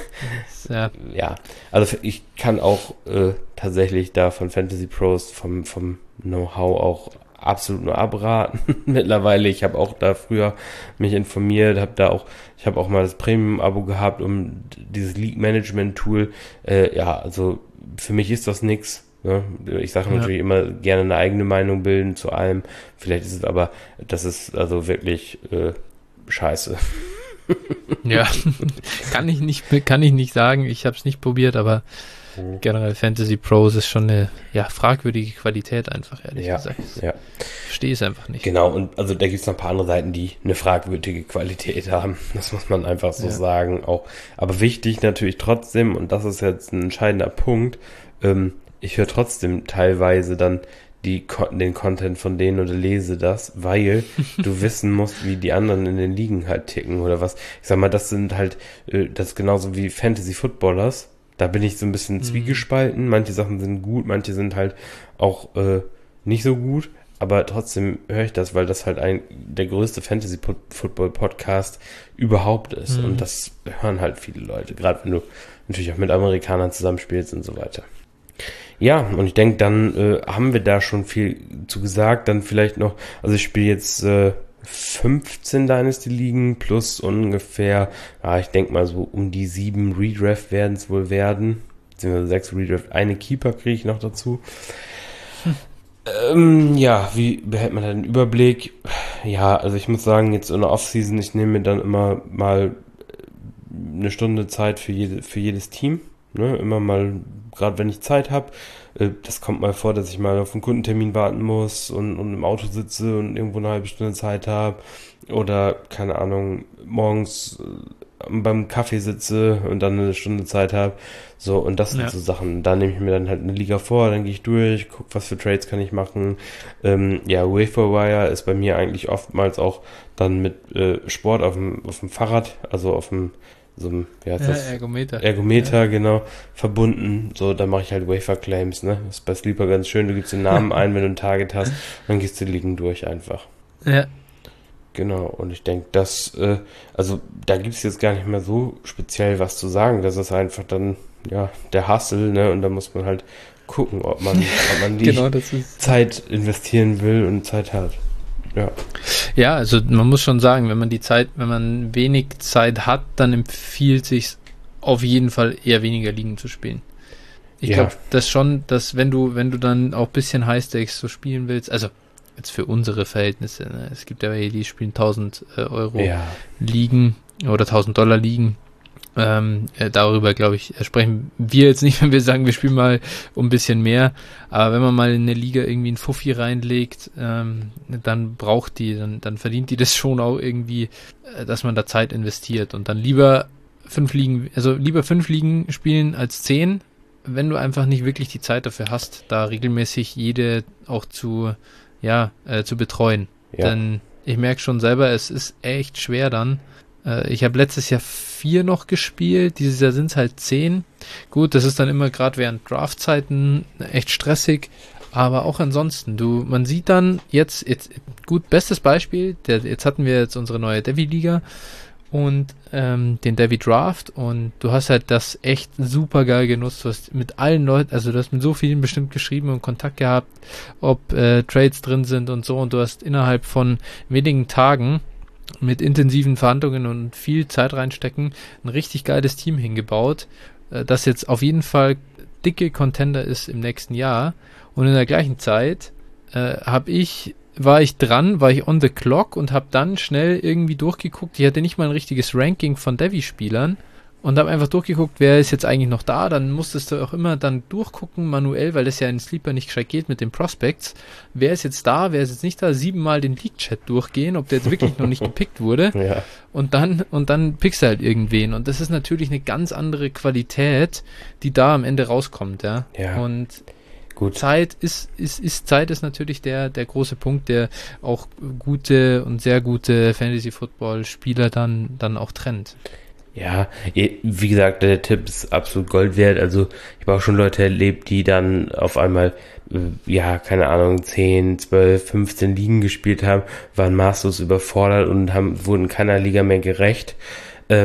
B: ja, also ich kann auch tatsächlich da von Fantasy Pros vom Know-how auch absolut nur abraten. Mittlerweile, ich habe auch da früher mich informiert, ich habe auch mal das Premium-Abo gehabt, um dieses League-Management-Tool, ja, also für mich ist das nix. Ne? Ich sage natürlich immer gerne eine eigene Meinung bilden zu allem. Vielleicht ist es aber, das ist also wirklich scheiße.
A: Ja, kann ich nicht sagen. Ich habe es nicht probiert, aber generell Fantasy Pros ist schon eine fragwürdige Qualität einfach, ehrlich gesagt. Ja. Verstehe es einfach nicht.
B: Genau, und also da gibt es noch ein paar andere Seiten, die eine fragwürdige Qualität haben. Das muss man einfach so sagen. Auch, aber wichtig natürlich trotzdem, und das ist jetzt ein entscheidender Punkt, ich höre trotzdem teilweise dann den Content von denen oder lese das, weil du wissen musst, wie die anderen in den Ligen halt ticken oder was. Ich sag mal, das sind halt, das ist genauso wie Fantasy-Footballers. Da bin ich so ein bisschen zwiegespalten. Manche Sachen sind gut, manche sind halt auch nicht so gut. Aber trotzdem höre ich das, weil das halt der größte Fantasy-Football-Podcast überhaupt ist. Und das hören halt viele Leute. Gerade wenn du natürlich auch mit Amerikanern zusammenspielst und so weiter. Ja, und ich denke, dann haben wir da schon viel zu gesagt. Dann vielleicht noch, also ich spiele jetzt 15 Dynasty-Ligen plus ungefähr, ich denke mal so um die 7 Redraft werden es wohl werden. Beziehungsweise 6 Redraft. Eine Keeper kriege ich noch dazu. Ja, wie behält man da den Überblick? Ja, also ich muss sagen, jetzt in der Offseason, ich nehme mir dann immer mal eine Stunde Zeit für jedes Team. Ne? Immer mal, gerade wenn ich Zeit habe. Das kommt mal vor, dass ich mal auf einen Kundentermin warten muss und im Auto sitze und irgendwo eine halbe Stunde Zeit habe. Oder, keine Ahnung, morgens beim Kaffee sitze und dann eine Stunde Zeit habe. So, und das sind so Sachen. Da nehme ich mir dann halt eine Liga vor, dann gehe ich durch, gucke, was für Trades kann ich machen. Waiver-Wire ist bei mir eigentlich oftmals auch dann mit Sport auf dem Fahrrad, also auf dem wie heißt das? Ergometer, genau, verbunden. So, dann mache ich halt Waiver-Claims, ne? Das ist bei Sleeper ganz schön, du gibst den Namen ein, wenn du ein Target hast, dann gehst du die Ligen durch einfach.
A: Ja.
B: Genau, und ich denke, also da gibt es jetzt gar nicht mehr so speziell was zu sagen. Das ist einfach dann, der Hustle, ne? Und da muss man halt gucken, ob man die
A: Genau,
B: Zeit investieren will und Zeit hat. Ja.
A: Ja, also man muss schon sagen, wenn man wenig Zeit hat, dann empfiehlt sich auf jeden Fall eher weniger Ligen zu spielen. Ich glaube, das schon, dass wenn du dann auch ein bisschen High-Stakes so spielen willst, also jetzt für unsere Verhältnisse, ne? Es gibt ja welche, die spielen 1000 Euro Ligen oder $1000 Ligen. Darüber, glaube ich, sprechen wir jetzt nicht, wenn wir sagen, wir spielen mal um ein bisschen mehr. Aber wenn man mal in eine Liga irgendwie einen Fuffi reinlegt, dann dann verdient die das schon auch irgendwie, dass man da Zeit investiert. Und dann lieber 5 Ligen spielen als 10, wenn du einfach nicht wirklich die Zeit dafür hast, da regelmäßig jede auch zu betreuen. Ja. Denn ich merke schon selber, es ist echt schwer dann. Ich habe letztes Jahr 4 noch gespielt, dieses Jahr sind es halt 10. Gut, das ist dann immer gerade während Draftzeiten echt stressig, aber auch ansonsten, man sieht dann jetzt gut, bestes Beispiel, jetzt hatten wir jetzt unsere neue Devi-Liga und den Devi Draft und du hast halt das echt super geil genutzt, du hast mit allen Leuten, also du hast mit so vielen bestimmt geschrieben und Kontakt gehabt, ob Trades drin sind und so, und du hast innerhalb von wenigen Tagen mit intensiven Verhandlungen und viel Zeit reinstecken ein richtig geiles Team hingebaut, das jetzt auf jeden Fall dicke Contender ist im nächsten Jahr, und in der gleichen Zeit war ich on the clock und habe dann schnell irgendwie durchgeguckt. Ich hatte nicht mal ein richtiges Ranking von Devi-Spielern und habe einfach durchgeguckt, wer ist jetzt eigentlich noch da. Dann musstest du auch immer dann durchgucken manuell, weil das ja in Sleeper nicht gescheit geht mit den Prospects. Wer ist jetzt da, wer ist jetzt nicht da? 7-mal den League-Chat durchgehen, ob der jetzt wirklich noch nicht gepickt wurde. Ja. Und dann pickst du halt irgendwen. Und das ist natürlich eine ganz andere Qualität, die da am Ende rauskommt. Ja. Und gut. Zeit ist natürlich der große Punkt, der auch gute und sehr gute Fantasy-Football-Spieler dann auch trennt.
B: Ja, wie gesagt, der Tipp ist absolut Gold wert. Also ich habe auch schon Leute erlebt, die dann auf einmal, keine Ahnung, 10, 12, 15 Ligen gespielt haben, waren maßlos überfordert und wurden keiner Liga mehr gerecht. Da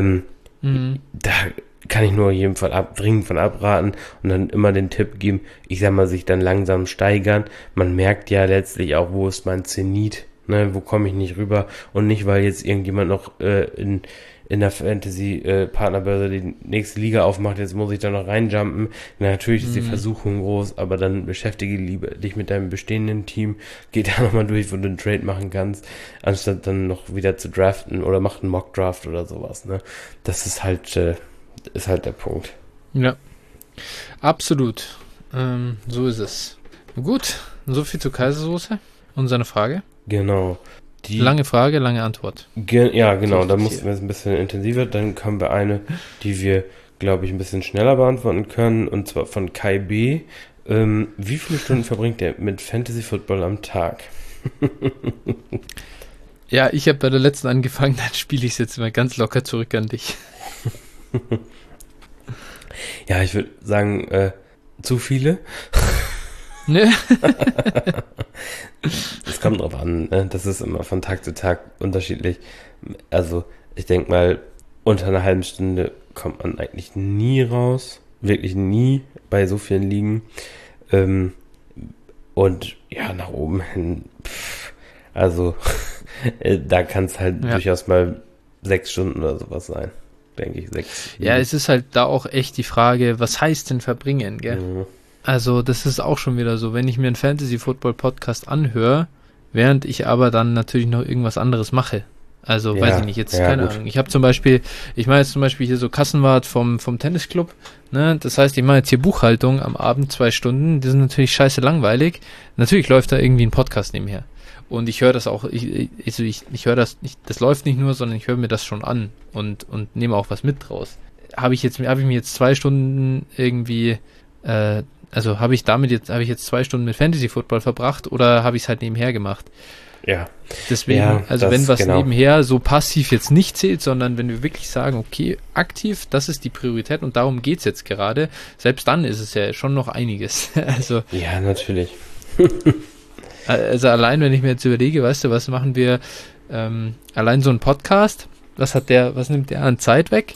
B: kann ich nur in jedem Fall dringend von abraten und dann immer den Tipp geben, ich sag mal, sich dann langsam steigern. Man merkt ja letztlich auch, wo ist mein Zenit, ne, wo komme ich nicht rüber, und nicht, weil jetzt irgendjemand noch in der Fantasy-Partnerbörse die nächste Liga aufmacht, jetzt muss ich da noch reinjumpen. Natürlich ist die Versuchung groß, aber dann beschäftige dich mit deinem bestehenden Team, geh da nochmal durch, wo du einen Trade machen kannst, anstatt dann noch wieder zu draften oder mach einen Mock-Draft oder sowas, ne. Das ist halt der Punkt.
A: Ja, absolut. So ist es. Gut, so viel zur Kaisersoße und seine Frage.
B: Genau.
A: Lange Frage, lange Antwort.
B: Ja, genau, da mussten wir es ein bisschen intensiver. Dann kommen wir eine, die wir, glaube ich, ein bisschen schneller beantworten können, und zwar von Kai B. Wie viele Stunden verbringt ihr mit Fantasy Football am Tag?
A: Ja, ich habe bei der letzten angefangen, dann spiele ich es jetzt mal ganz locker zurück an dich.
B: Ja, ich würde sagen, zu viele.
A: Ne?
B: Es kommt drauf an, ne? Das ist immer von Tag zu Tag unterschiedlich. Also, ich denke mal, unter einer halben Stunde kommt man eigentlich nie raus. Wirklich nie bei so vielen Ligen. Und ja, nach oben hin, also da kann es halt durchaus mal 6 Stunden oder sowas sein. Denke ich, 6.
A: Ja, es ist halt da auch echt die Frage, was heißt denn verbringen, gell?
B: Mhm.
A: Also das ist auch schon wieder so, wenn ich mir einen Fantasy-Football-Podcast anhöre, während ich aber dann natürlich noch irgendwas anderes mache. Also
B: Ja,
A: weiß ich nicht, jetzt
B: ja,
A: keine
B: gut.
A: Ahnung. Ich mache jetzt zum Beispiel hier so Kassenwart vom Tennisclub, ne? Das heißt, ich mache jetzt hier Buchhaltung am Abend 2 Stunden, das ist natürlich scheiße langweilig. Natürlich läuft da irgendwie ein Podcast nebenher. Und ich höre das auch, ich höre das nicht, das läuft nicht nur, sondern ich höre mir das schon an und nehme auch was mit draus. Habe ich mir jetzt 2 Stunden irgendwie, also habe ich jetzt 2 Stunden mit Fantasy Football verbracht oder habe ich es halt nebenher gemacht?
B: Ja.
A: Deswegen,
B: Ja,
A: also
B: das
A: wenn was
B: genau.
A: nebenher so passiv jetzt nicht zählt, sondern wenn wir wirklich sagen, okay, aktiv, das ist die Priorität und darum geht's jetzt gerade, selbst dann ist es ja schon noch einiges. Also,
B: Ja, natürlich.
A: also allein, wenn ich mir jetzt überlege, weißt du, was machen wir, allein so ein Podcast, was nimmt der an Zeit weg?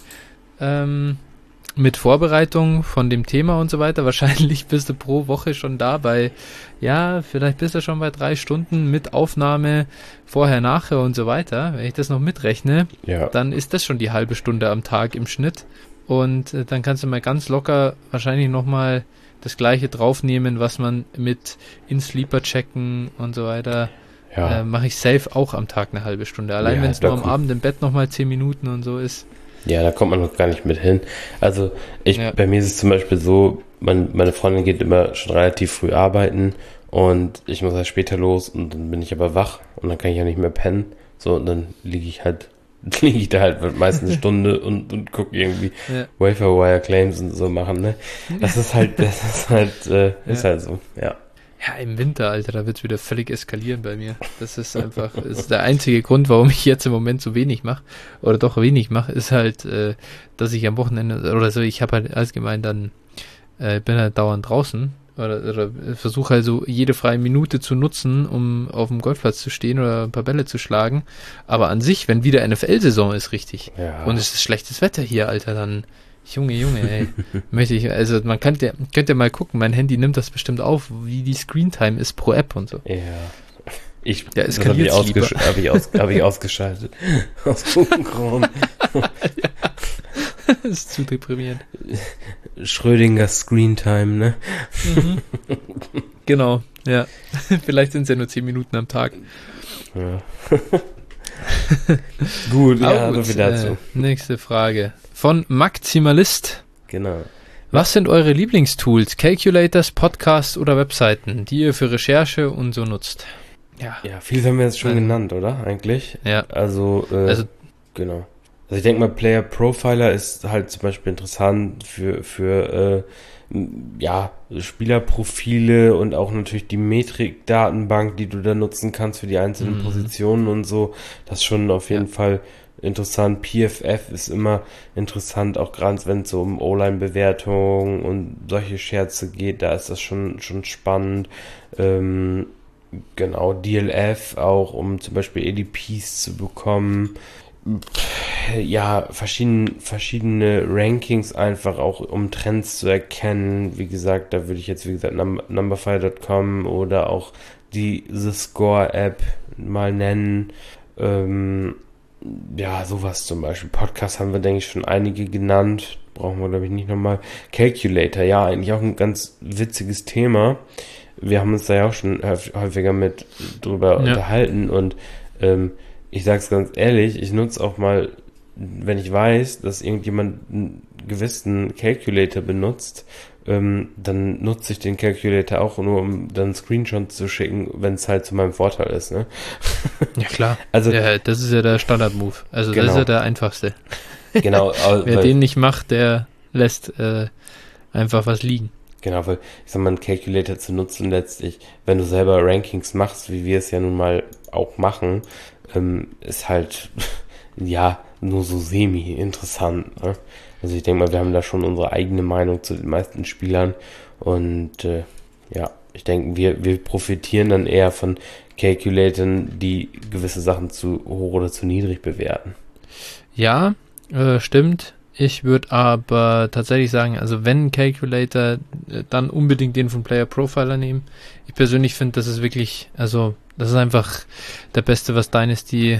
A: Mit Vorbereitung von dem Thema und so weiter, wahrscheinlich bist du pro Woche schon da vielleicht bist du schon bei 3 Stunden mit Aufnahme vorher, nachher und so weiter. Wenn ich das noch mitrechne,
B: Ja.
A: dann ist das schon die halbe Stunde am Tag im Schnitt. Und dann kannst du mal ganz locker wahrscheinlich nochmal das Gleiche draufnehmen, was man mit in Sleeper checken und so weiter,
B: Ja.
A: mache ich safe auch am Tag eine halbe Stunde. Allein
B: Ja,
A: wenn es
B: da
A: nur am
B: kommt-
A: Abend im Bett nochmal 10 Minuten und so ist.
B: Ja, da kommt man noch gar nicht mit hin. Also
A: Ja.
B: bei mir ist es zum Beispiel so, meine Freundin geht immer schon relativ früh arbeiten und ich muss halt später los und dann bin ich aber wach und dann kann ich ja nicht mehr pennen. So, und dann liege ich da halt meistens eine Stunde und gucke irgendwie
A: Ja.
B: Waferwire Claims und so machen, ne? Das ist halt so, ja.
A: Ja, im Winter, Alter, da wird's wieder völlig eskalieren bei mir. Das ist der einzige Grund, warum ich jetzt im Moment so wenig mache, oder doch wenig mache, ist halt, dass ich am Wochenende, oder so, ich habe halt allgemein dann, bin halt dauernd draußen, oder versuche halt so jede freie Minute zu nutzen, um auf dem Golfplatz zu stehen oder ein paar Bälle zu schlagen. Aber an sich, wenn wieder NFL-Saison ist, richtig,
B: Ja.
A: und es ist schlechtes Wetter hier, Alter, dann, Junge, ey, also man könnt ja mal gucken, mein Handy nimmt das bestimmt auf, wie die Screentime ist pro App und so.
B: Ja.
A: Ja,
B: Das habe ich,
A: eskaliert's lieber.
B: hab ich ausgeschaltet. Aus gutem Grund.
A: Das ist zu deprimierend.
B: Schrödinger Screentime, ne?
A: Genau, ja. Vielleicht sind es ja nur 10 Minuten am Tag.
B: Ja. Gut,
A: Aber
B: ja,
A: gut,
B: so viel dazu.
A: nächste Frage. Von Maximalist.
B: Genau.
A: Was sind eure Lieblingstools, Calculators, Podcasts oder Webseiten, die ihr für Recherche und so nutzt? Ja.
B: Ja, vieles haben wir jetzt schon
A: Also-
B: genannt, oder? Eigentlich.
A: Ja.
B: Also,
A: Also,
B: genau. Also ich denke mal, Player Profiler ist halt zum Beispiel interessant für Spielerprofile und auch natürlich die Metrik-Datenbank, die du da nutzen kannst für die einzelnen Positionen und so. Das ist schon auf jeden Fall interessant. PFF ist immer interessant, auch gerade wenn es so um O-Line-Bewertung und solche Scherze geht, da ist das schon spannend. Genau, DLF auch, um zum Beispiel ADPs zu bekommen. Ja, verschiedene Rankings einfach auch, um Trends zu erkennen. Wie gesagt, da würde ich jetzt, Numberfire.com oder auch die The Score App mal nennen. Ja, sowas zum Beispiel. Podcast haben wir, denke ich, schon einige genannt. Brauchen wir, glaube ich, nicht nochmal. Calculator, ja, eigentlich auch ein ganz witziges Thema. Wir haben uns da ja auch schon häufiger mit drüber unterhalten und ich sag's ganz ehrlich, ich nutze auch mal, wenn ich weiß, dass irgendjemand einen gewissen Calculator benutzt, dann nutze ich den Calculator auch nur, um dann Screenshots zu schicken, wenn es halt zu meinem Vorteil ist, ne?
A: ja klar.
B: Also,
A: Ja, das ist ja der Standard-Move. Also das
B: Genau.
A: ist ja der einfachste.
B: genau,
A: Wer den nicht macht, der lässt einfach was liegen.
B: Genau, weil ich sag mal, einen Calculator zu nutzen letztlich, wenn du selber Rankings machst, wie wir es ja nun mal auch machen, ist halt ja nur so semi-interessant. Ne? Also ich denke mal, wir haben da schon unsere eigene Meinung zu den meisten Spielern und ja, ich denke, wir profitieren dann eher von Calculatoren, die gewisse Sachen zu hoch oder zu niedrig bewerten.
A: Ja, stimmt. Ich würde aber tatsächlich sagen, also wenn Calculator, dann unbedingt den von Player Profiler nehmen. Ich persönlich finde, das ist wirklich, also das ist einfach der Beste, was Dynasty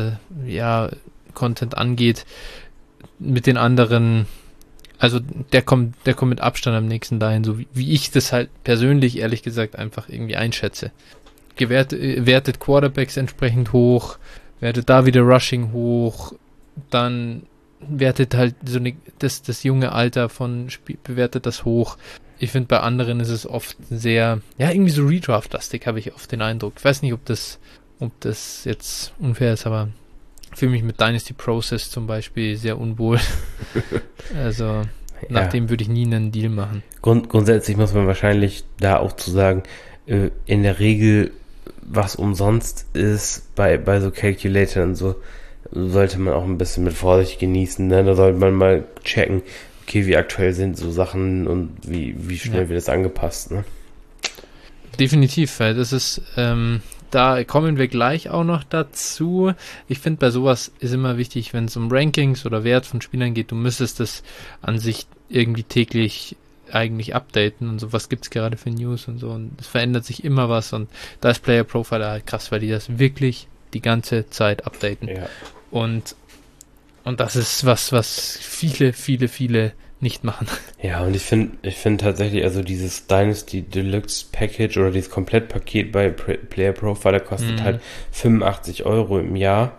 A: Content angeht. Mit den anderen, also der kommt mit Abstand am nächsten dahin, so wie ich das halt persönlich, ehrlich gesagt, einfach irgendwie einschätze. Wertet Quarterbacks entsprechend hoch, wertet da wieder Rushing hoch, dann wertet halt das junge Alter von Spiel, bewertet das hoch. Ich finde, bei anderen ist es oft sehr, ja, irgendwie so Redraft-lastig, habe ich oft den Eindruck. Ich weiß nicht, ob das jetzt unfair ist, aber fühle mich mit Dynasty Process zum Beispiel sehr unwohl. Also, nach dem würde ich nie einen Deal machen.
B: Grundsätzlich muss man wahrscheinlich da auch zu sagen, in der Regel, was umsonst ist bei so Calculatoren so, sollte man auch ein bisschen mit Vorsicht genießen. Ne? Da sollte man mal checken, okay, wie aktuell sind so Sachen und wie schnell wird das angepasst. Ne?
A: Definitiv, weil das ist, da kommen wir gleich auch noch dazu. Ich finde, bei sowas ist immer wichtig, wenn es um Rankings oder Wert von Spielern geht, du müsstest das an sich irgendwie täglich eigentlich updaten und so, was gibt's gerade für News und so, und es verändert sich immer was, und da ist Player Profiler halt krass, weil die das wirklich die ganze Zeit updaten.
B: Ja.
A: Und das ist was viele nicht machen.
B: Ja, und ich finde tatsächlich, also dieses Dynasty Deluxe Package oder dieses Komplettpaket bei Player Profiler kostet halt 85 Euro im Jahr.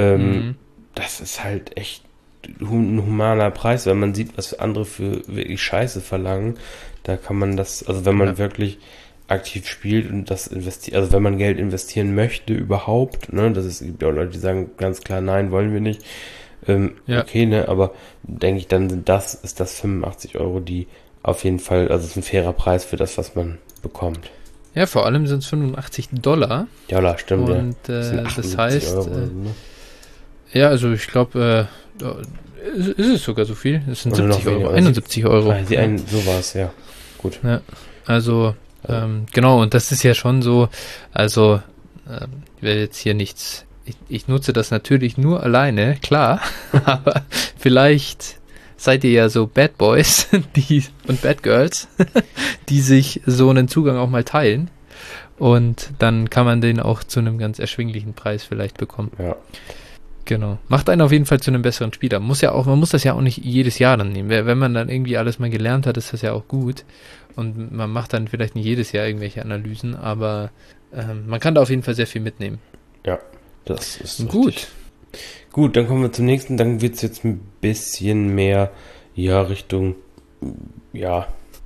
B: Das ist halt echt ein humaner Preis, wenn man sieht, was andere für wirklich Scheiße verlangen. Da kann man das, also wenn man wirklich aktiv spielt und das investiert, also wenn man Geld investieren möchte überhaupt, ne, es gibt ja auch Leute, die sagen ganz klar, nein, wollen wir nicht, okay, ne, aber denke ich, dann ist das 85 Euro, die auf jeden Fall, also es ist ein fairer Preis für das, was man bekommt.
A: Ja, vor allem sind es $85.
B: Ja, stimmt,
A: und das heißt,
B: Euro, ne?
A: Ja, also ich glaube, ist es sogar so viel, es sind 70 Euro, 71 Euro.
B: So war es, ja, gut.
A: Ja, also genau, und das ist ja schon so, also ich werde jetzt hier nichts, ich nutze das natürlich nur alleine, klar, aber vielleicht seid ihr ja so Bad Boys und Bad Girls, die sich so einen Zugang auch mal teilen, und dann kann man den auch zu einem ganz erschwinglichen Preis vielleicht bekommen.
B: Ja.
A: Genau. Macht einen auf jeden Fall zu einem besseren Spieler. Man muss das ja auch nicht jedes Jahr dann nehmen. Wenn man dann irgendwie alles mal gelernt hat, ist das ja auch gut. Und man macht dann vielleicht nicht jedes Jahr irgendwelche Analysen, aber man kann da auf jeden Fall sehr viel mitnehmen.
B: Ja, das ist
A: gut.
B: Richtig. Gut, dann kommen wir zum nächsten. Dann wird es jetzt ein bisschen mehr, ja, Richtung, ja,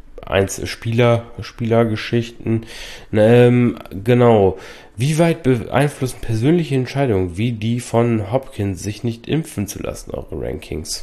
B: Spielergeschichten. Genau. Wie weit beeinflussen persönliche Entscheidungen wie die von Hopkins, sich nicht impfen zu lassen, eure Rankings?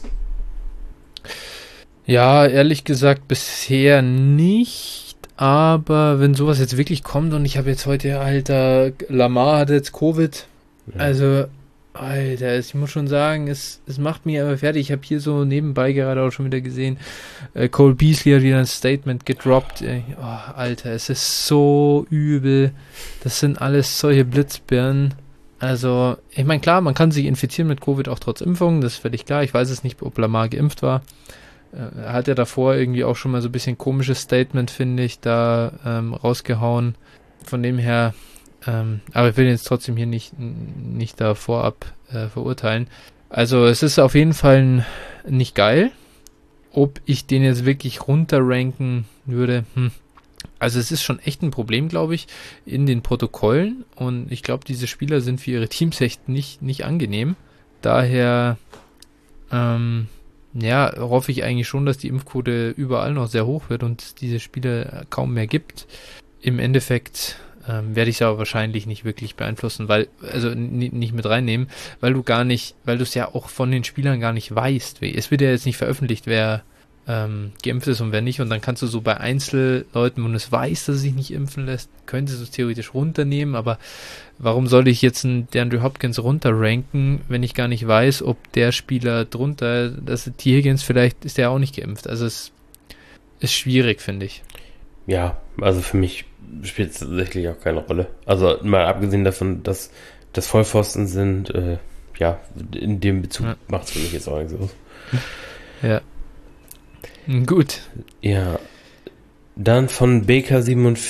A: Ja, ehrlich gesagt bisher nicht, aber wenn sowas jetzt wirklich kommt, und ich habe jetzt heute, Alter, Lamar hat jetzt Covid, also, Alter, ich muss schon sagen, es macht mich aber fertig. Ich habe hier so nebenbei gerade auch schon wieder gesehen, Cole Beasley hat wieder ein Statement gedroppt. Oh, Alter, es ist so übel. Das sind alles solche Blitzbirnen. Also, ich meine, klar, man kann sich infizieren mit Covid auch trotz Impfung, das ist völlig klar. Ich weiß es nicht, ob Lamar geimpft war. Er hat ja davor irgendwie auch schon mal so ein bisschen komisches Statement, finde ich, da rausgehauen. Von dem her, aber ich will jetzt trotzdem hier nicht da vorab verurteilen. Also es ist auf jeden Fall nicht geil. Ob ich den jetzt wirklich runterranken würde, also es ist schon echt ein Problem, glaube ich, in den Protokollen, und ich glaube, diese Spieler sind für ihre Teams echt nicht angenehm. Daher hoffe ich eigentlich schon, dass die Impfquote überall noch sehr hoch wird und diese Spieler kaum mehr gibt. Im Endeffekt werde ich es aber wahrscheinlich nicht wirklich beeinflussen, nicht mit reinnehmen, weil du es ja auch von den Spielern gar nicht weißt. Es wird ja jetzt nicht veröffentlicht, wer geimpft ist und wer nicht. Und dann kannst du so bei Einzelleuten, wenn es weiß, dass er sich nicht impfen lässt, könntest du es theoretisch runternehmen. Aber warum sollte ich jetzt einen DeAndre Hopkins runterranken, wenn ich gar nicht weiß, ob der Spieler drunter, dass T. Higgins, vielleicht ist der auch nicht geimpft. Also es ist schwierig, finde ich.
B: Ja, also für mich spielt es tatsächlich auch keine Rolle. Also mal abgesehen davon, dass das Vollpfosten sind, ja, in dem Bezug macht es für mich jetzt auch nichts aus.
A: Ja. Gut.
B: Ja. Dann von Baker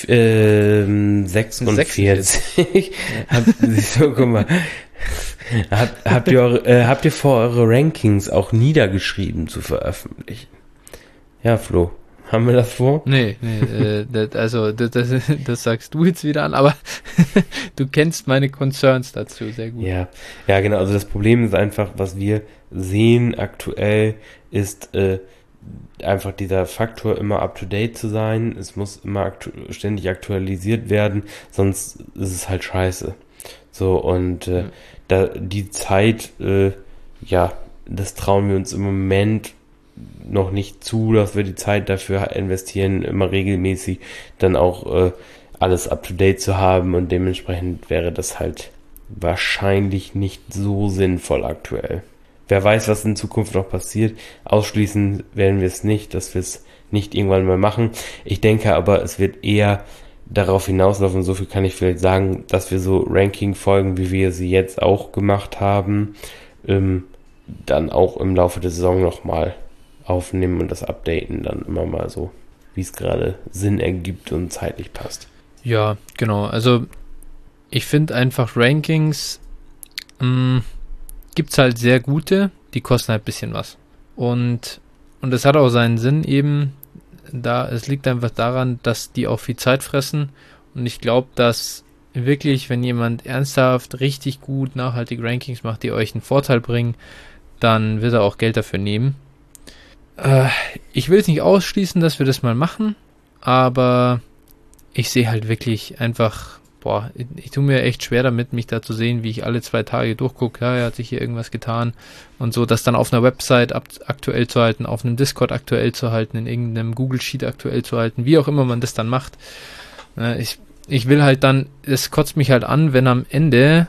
B: 46. Guck mal. Habt ihr vor, eure Rankings auch niedergeschrieben zu veröffentlichen? Ja, Flo. Haben wir das vor?
A: Nee, das sagst du jetzt wieder an, aber du kennst meine Concerns dazu sehr gut.
B: Ja, genau. Also das Problem ist einfach, was wir sehen aktuell, ist einfach dieser Faktor, immer up-to-date zu sein. Es muss immer ständig aktualisiert werden, sonst ist es halt scheiße. So, und die Zeit, das trauen wir uns im Moment noch nicht zu, dass wir die Zeit dafür investieren, immer regelmäßig dann auch alles up-to-date zu haben, und dementsprechend wäre das halt wahrscheinlich nicht so sinnvoll aktuell. Wer weiß, was in Zukunft noch passiert. Ausschließen werden wir es nicht, dass wir es nicht irgendwann mal machen. Ich denke aber, es wird eher darauf hinauslaufen, so viel kann ich vielleicht sagen, dass wir so Ranking-Folgen, wie wir sie jetzt auch gemacht haben, dann auch im Laufe der Saison nochmal aufnehmen und das updaten, dann immer mal so, wie es gerade Sinn ergibt und zeitlich passt.
A: Ja, genau. Also ich finde einfach Rankings gibt es halt sehr gute, die kosten halt ein bisschen was. Und das hat auch seinen Sinn eben, es liegt einfach daran, dass die auch viel Zeit fressen, und ich glaube, dass wirklich, wenn jemand ernsthaft richtig gut nachhaltig Rankings macht, die euch einen Vorteil bringen, dann wird er auch Geld dafür nehmen. Ich will es nicht ausschließen, dass wir das mal machen, aber ich sehe halt wirklich einfach, ich tue mir echt schwer damit, mich da zu sehen, wie ich alle 2 Tage durchgucke, ja, hat sich hier irgendwas getan und so, das dann auf einer Website aktuell zu halten, auf einem Discord aktuell zu halten, in irgendeinem Google Sheet aktuell zu halten, wie auch immer man das dann macht. Ich will halt dann, es kotzt mich halt an, wenn am Ende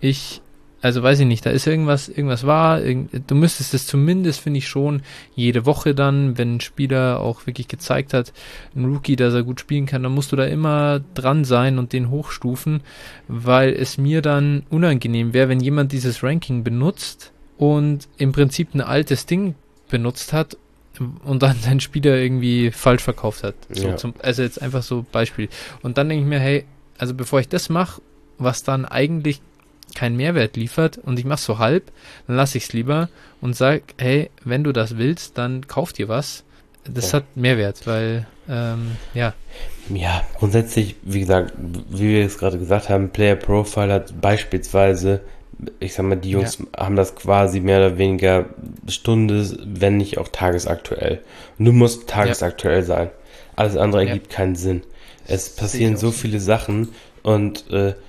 A: also weiß ich nicht, da ist irgendwas wahr, du müsstest es zumindest, finde ich schon, jede Woche dann, wenn ein Spieler auch wirklich gezeigt hat, ein Rookie, dass er gut spielen kann, dann musst du da immer dran sein und den hochstufen, weil es mir dann unangenehm wäre, wenn jemand dieses Ranking benutzt und im Prinzip ein altes Ding benutzt hat und dann seinen Spieler irgendwie falsch verkauft hat. So,
B: ja.
A: Also jetzt einfach so Beispiel. Und dann denke ich mir, hey, also bevor ich das mache, was dann eigentlich keinen Mehrwert liefert und ich mache so halb, dann lasse ich es lieber und sage, hey, wenn du das willst, dann kauf dir was. Das hat Mehrwert, weil, Ja,
B: grundsätzlich, wie gesagt, wie wir es gerade gesagt haben, Player Profile hat beispielsweise, ich sag mal, die Jungs haben das quasi mehr oder weniger Stunde, wenn nicht auch tagesaktuell. Und du musst tagesaktuell sein. Alles andere ergibt keinen Sinn. Es passieren so viele Sachen, und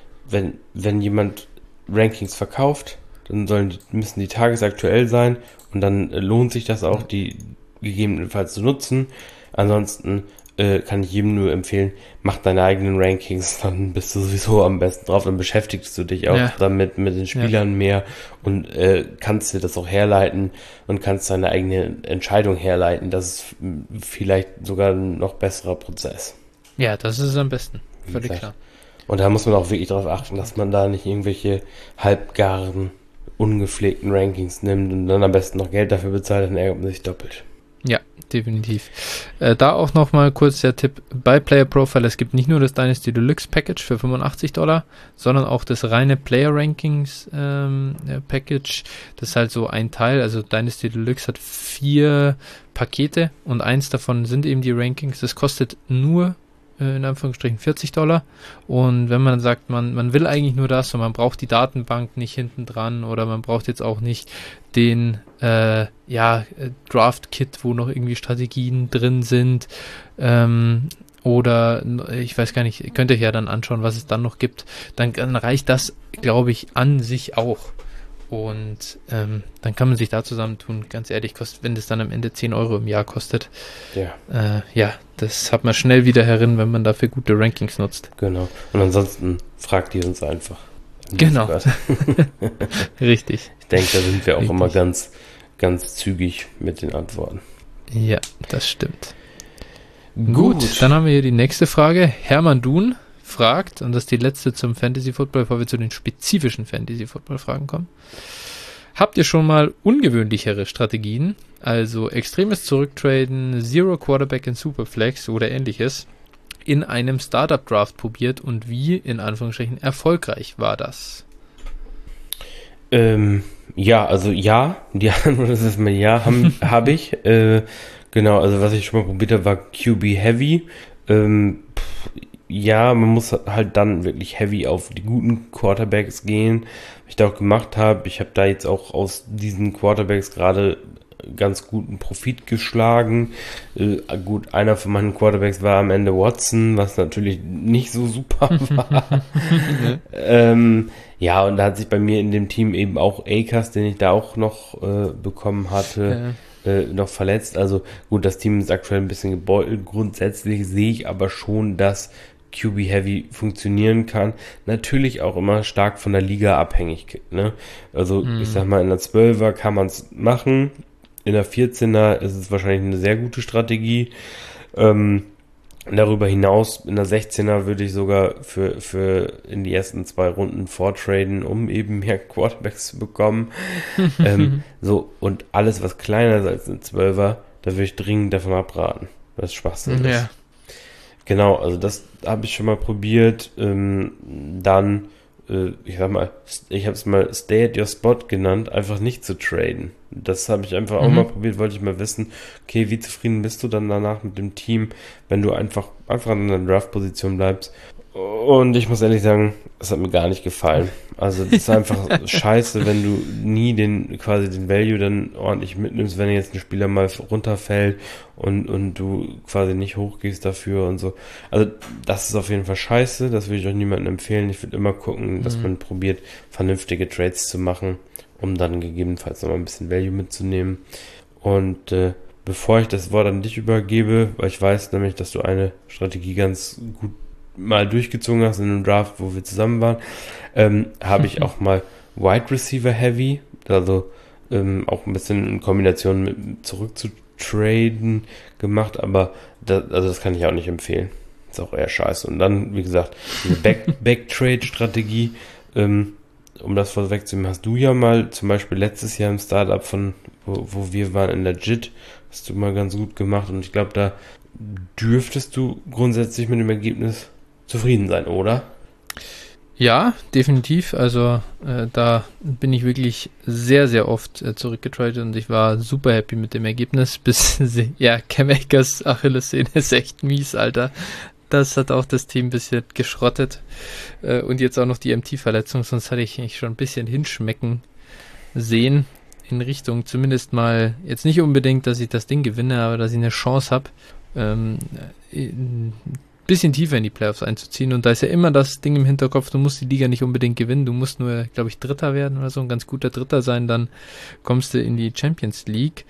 B: wenn jemand Rankings verkauft, dann müssen die tagesaktuell sein, und dann lohnt sich das auch, die gegebenenfalls zu nutzen. Ansonsten kann ich jedem nur empfehlen, mach deine eigenen Rankings, dann bist du sowieso am besten drauf, dann beschäftigst du dich auch damit mit den Spielern mehr und kannst dir das auch herleiten und kannst deine eigene Entscheidung herleiten. Das ist vielleicht sogar ein noch besserer Prozess.
A: Ja, das ist am besten, völlig klar.
B: Und da muss man auch wirklich darauf achten, dass man da nicht irgendwelche halbgaren, ungepflegten Rankings nimmt und dann am besten noch Geld dafür bezahlt, dann ärgert man sich doppelt.
A: Ja, definitiv. Da auch nochmal kurz der Tipp bei Player Profile, es gibt nicht nur das Dynasty Deluxe Package für $85, sondern auch das reine Player Rankings Package. Das ist halt so ein Teil, also Dynasty Deluxe hat 4 Pakete und eins davon sind eben die Rankings. Das kostet nur in Anführungsstrichen $40, und wenn man sagt, man will eigentlich nur das und man braucht die Datenbank nicht hinten dran oder man braucht jetzt auch nicht den Draft-Kit, wo noch irgendwie Strategien drin sind, oder ich weiß gar nicht, könnt ihr ja dann anschauen, was es dann noch gibt, dann reicht das, glaube ich, an sich auch. Und dann kann man sich da zusammentun. Ganz ehrlich, wenn das dann am Ende 10 Euro im Jahr kostet, das hat man schnell wieder herin, wenn man dafür gute Rankings nutzt.
B: Genau. Und ansonsten fragt ihr uns einfach.
A: Genau. Richtig.
B: Ich denke, da sind wir auch immer ganz, ganz zügig mit den Antworten.
A: Ja, das stimmt. Gut, dann haben wir hier die nächste Frage. Hermann Duhn fragt, und das ist die letzte zum Fantasy Football, bevor wir zu den spezifischen Fantasy Football Fragen kommen. Habt ihr schon mal ungewöhnlichere Strategien, also extremes Zurücktraden, Zero Quarterback in Superflex oder ähnliches, in einem Startup Draft probiert und wie, in Anführungsstrichen, erfolgreich war das?
B: Die Antwort ist erstmal ja, habe ich. Genau, also was ich schon mal probiert habe, war QB Heavy. Man muss halt dann wirklich heavy auf die guten Quarterbacks gehen, was ich da auch gemacht habe. Ich habe da jetzt auch aus diesen Quarterbacks gerade ganz guten Profit geschlagen. Gut, einer von meinen Quarterbacks war am Ende Watson, was natürlich nicht so super war. Und da hat sich bei mir in dem Team eben auch Akers, den ich da auch noch bekommen hatte, noch verletzt. Also gut, das Team ist aktuell ein bisschen gebeutelt. Grundsätzlich sehe ich aber schon, dass QB Heavy funktionieren kann. Natürlich auch immer stark von der Liga abhängig. Ne? Also ich sag mal, in der 12er kann man es machen. In der 14er ist es wahrscheinlich eine sehr gute Strategie. Darüber hinaus, in der 16er würde ich sogar für in die ersten 2 Runden vortraden, um eben mehr Quarterbacks zu bekommen. Und alles, was kleiner ist als eine 12er, da würde ich dringend davon abraten. Das ist Schwachsinn.
A: Ja.
B: Genau, also das habe ich schon mal probiert. Ich habe es mal Stay at your Spot genannt, einfach nicht zu traden. Das habe ich einfach auch mal probiert, wollte ich mal wissen, okay, wie zufrieden bist du dann danach mit dem Team, wenn du einfach in der Draft-Position bleibst. Und ich muss ehrlich sagen, das hat mir gar nicht gefallen. Also das ist einfach scheiße, wenn du nie den Value dann ordentlich mitnimmst, wenn jetzt ein Spieler mal runterfällt und du quasi nicht hochgehst dafür und so. Also das ist auf jeden Fall scheiße, das würde ich euch niemandem empfehlen. Ich würde immer gucken, dass man probiert, vernünftige Trades zu machen, um dann gegebenenfalls nochmal ein bisschen Value mitzunehmen. Und bevor ich das Wort an dich übergebe, weil ich weiß nämlich, dass du eine Strategie ganz gut mal durchgezogen hast in einem Draft, wo wir zusammen waren, habe ich auch mal Wide Receiver Heavy, also auch ein bisschen in Kombination mit zurück zu traden gemacht, aber das kann ich auch nicht empfehlen. Ist auch eher scheiße. Und dann, wie gesagt, diese Backtrade-Strategie, um das vorwegzunehmen, hast du ja mal zum Beispiel letztes Jahr im Startup wo wir waren in der JIT, hast du mal ganz gut gemacht und ich glaube, da dürftest du grundsätzlich mit dem Ergebnis zufrieden sein, oder?
A: Ja, definitiv. Also da bin ich wirklich sehr, sehr oft zurückgetradet und ich war super happy mit dem Ergebnis. Cam Akers Achillessehne ist echt mies, Alter. Das hat auch das Team ein bisschen geschrottet. Und jetzt auch noch die MT-Verletzung, sonst hatte ich eigentlich schon ein bisschen hinschmecken sehen in Richtung zumindest mal, jetzt nicht unbedingt, dass ich das Ding gewinne, aber dass ich eine Chance habe, bisschen tiefer in die Playoffs einzuziehen. Und da ist ja immer das Ding im Hinterkopf, du musst die Liga nicht unbedingt gewinnen, du musst nur, glaube ich, Dritter werden oder so, ein ganz guter Dritter sein, dann kommst du in die Champions League.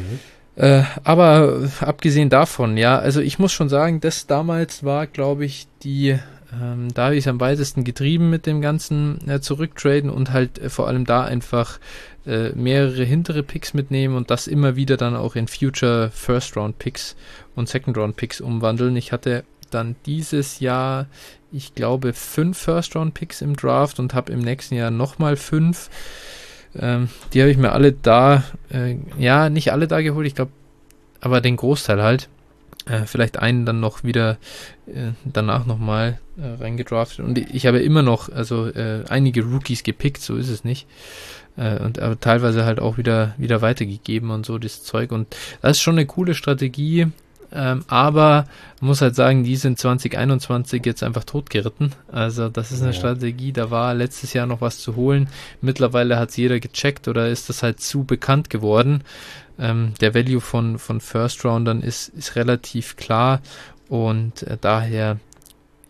A: Aber abgesehen davon, ja, also ich muss schon sagen, das damals war, glaube ich, da habe ich es am weitesten getrieben mit dem ganzen Zurücktraden und halt vor allem da einfach mehrere hintere Picks mitnehmen und das immer wieder dann auch in Future First-Round-Picks und Second-Round-Picks umwandeln. Ich hatte dann dieses Jahr, ich glaube, 5 First-Round-Picks im Draft und habe im nächsten Jahr nochmal 5. Die habe ich mir alle da, nicht alle da geholt, ich glaube, aber den Großteil halt. Vielleicht einen dann noch wieder danach nochmal reingedraftet. Und ich habe immer noch, einige Rookies gepickt, so ist es nicht. Aber teilweise halt auch wieder weitergegeben und so das Zeug. Und das ist schon eine coole Strategie. Aber man muss halt sagen, die sind 2021 jetzt einfach totgeritten. Also das ist eine Strategie, da war letztes Jahr noch was zu holen. Mittlerweile hat es jeder gecheckt oder ist das halt zu bekannt geworden. Der Value von First Roundern ist relativ klar und daher, ja,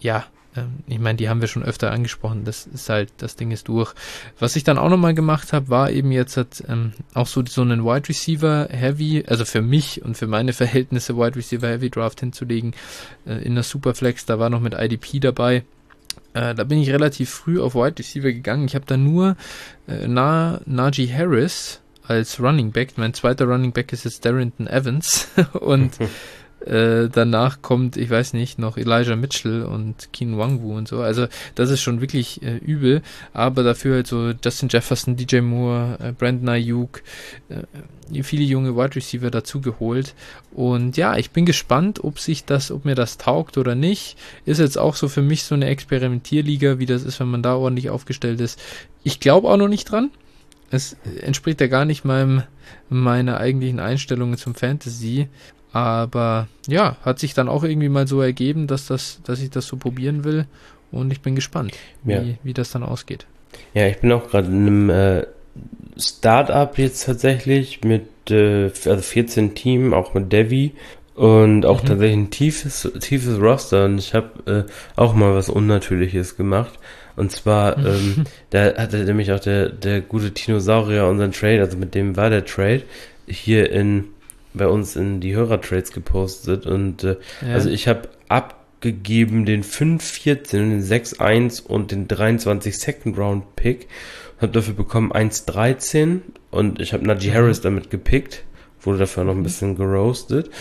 A: Ich meine, die haben wir schon öfter angesprochen, das ist halt, das Ding ist durch. Was ich dann auch nochmal gemacht habe, war eben jetzt auch so einen Wide Receiver Heavy, also für mich und für meine Verhältnisse Wide Receiver Heavy Draft hinzulegen, in der Superflex, da war noch mit IDP dabei. Da bin ich relativ früh auf Wide Receiver gegangen. Ich habe da nur Najee Harris als Running Back. Mein zweiter Running Back ist jetzt Darrington Evans und danach kommt, ich weiß nicht, noch Elijah Mitchell und Keenan Nwangwu und so. Also das ist schon wirklich übel, aber dafür halt so Justin Jefferson, DJ Moore, Brandon Ayuk, viele junge Wide Receiver dazu geholt. Und ja, ich bin gespannt, ob mir das taugt oder nicht. Ist jetzt auch so für mich so eine Experimentierliga, wie das ist, wenn man da ordentlich aufgestellt ist. Ich glaube auch noch nicht dran. Es entspricht ja gar nicht meiner eigentlichen Einstellungen zum Fantasy. Aber ja, hat sich dann auch irgendwie mal so ergeben, dass ich das so probieren will. Und ich bin gespannt, wie das dann ausgeht.
B: Ja, ich bin auch gerade in einem Startup jetzt tatsächlich mit 14 Team, auch mit Devi. Und auch tatsächlich ein tiefes Roster. Und ich habe auch mal was Unnatürliches gemacht. Und zwar, da hatte nämlich auch der gute Dinosaurier unseren Trade, also mit dem war der Trade, hier bei uns in die Hörertrades gepostet. Und also ich habe abgegeben den 5-14 und den 6-1 und den 23 Second Round Pick. Habe dafür bekommen 1-13 und ich habe Najee Harris damit gepickt. Wurde dafür noch ein bisschen geroastet.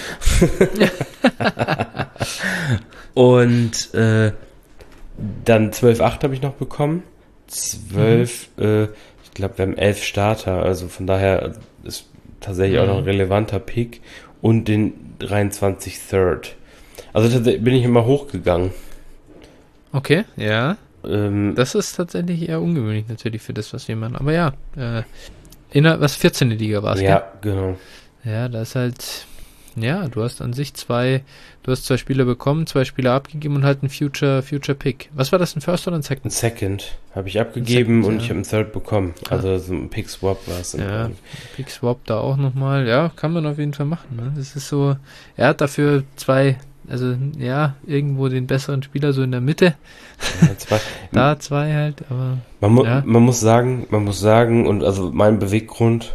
B: Und dann 12-8 habe ich noch bekommen. 12, ich glaube, wir haben 11 Starter, also von daher ist tatsächlich auch noch ein relevanter Pick. Und den 23 Third. Also tatsächlich bin ich immer hochgegangen.
A: Okay, ja. Das ist tatsächlich eher ungewöhnlich natürlich für das, was wir machen. Aber ja, 14. Liga war es,
B: ja,
A: gell?
B: Genau.
A: Ja, da ist halt, ja, du hast an sich zwei Spieler bekommen, 2 Spieler abgegeben und halt einen Future Pick. Was war das, ein First oder ein Second?
B: Ein Second habe ich abgegeben und ich habe einen Third bekommen. Also so ein Pick Swap war es.
A: Ja, Pick Swap da auch nochmal. Ja, kann man auf jeden Fall machen. Ne? Das ist so, er hat dafür 2, also ja, irgendwo den besseren Spieler so in der Mitte.
B: Ja, 2.
A: Da 2 halt, aber
B: man muss sagen, und also mein Beweggrund,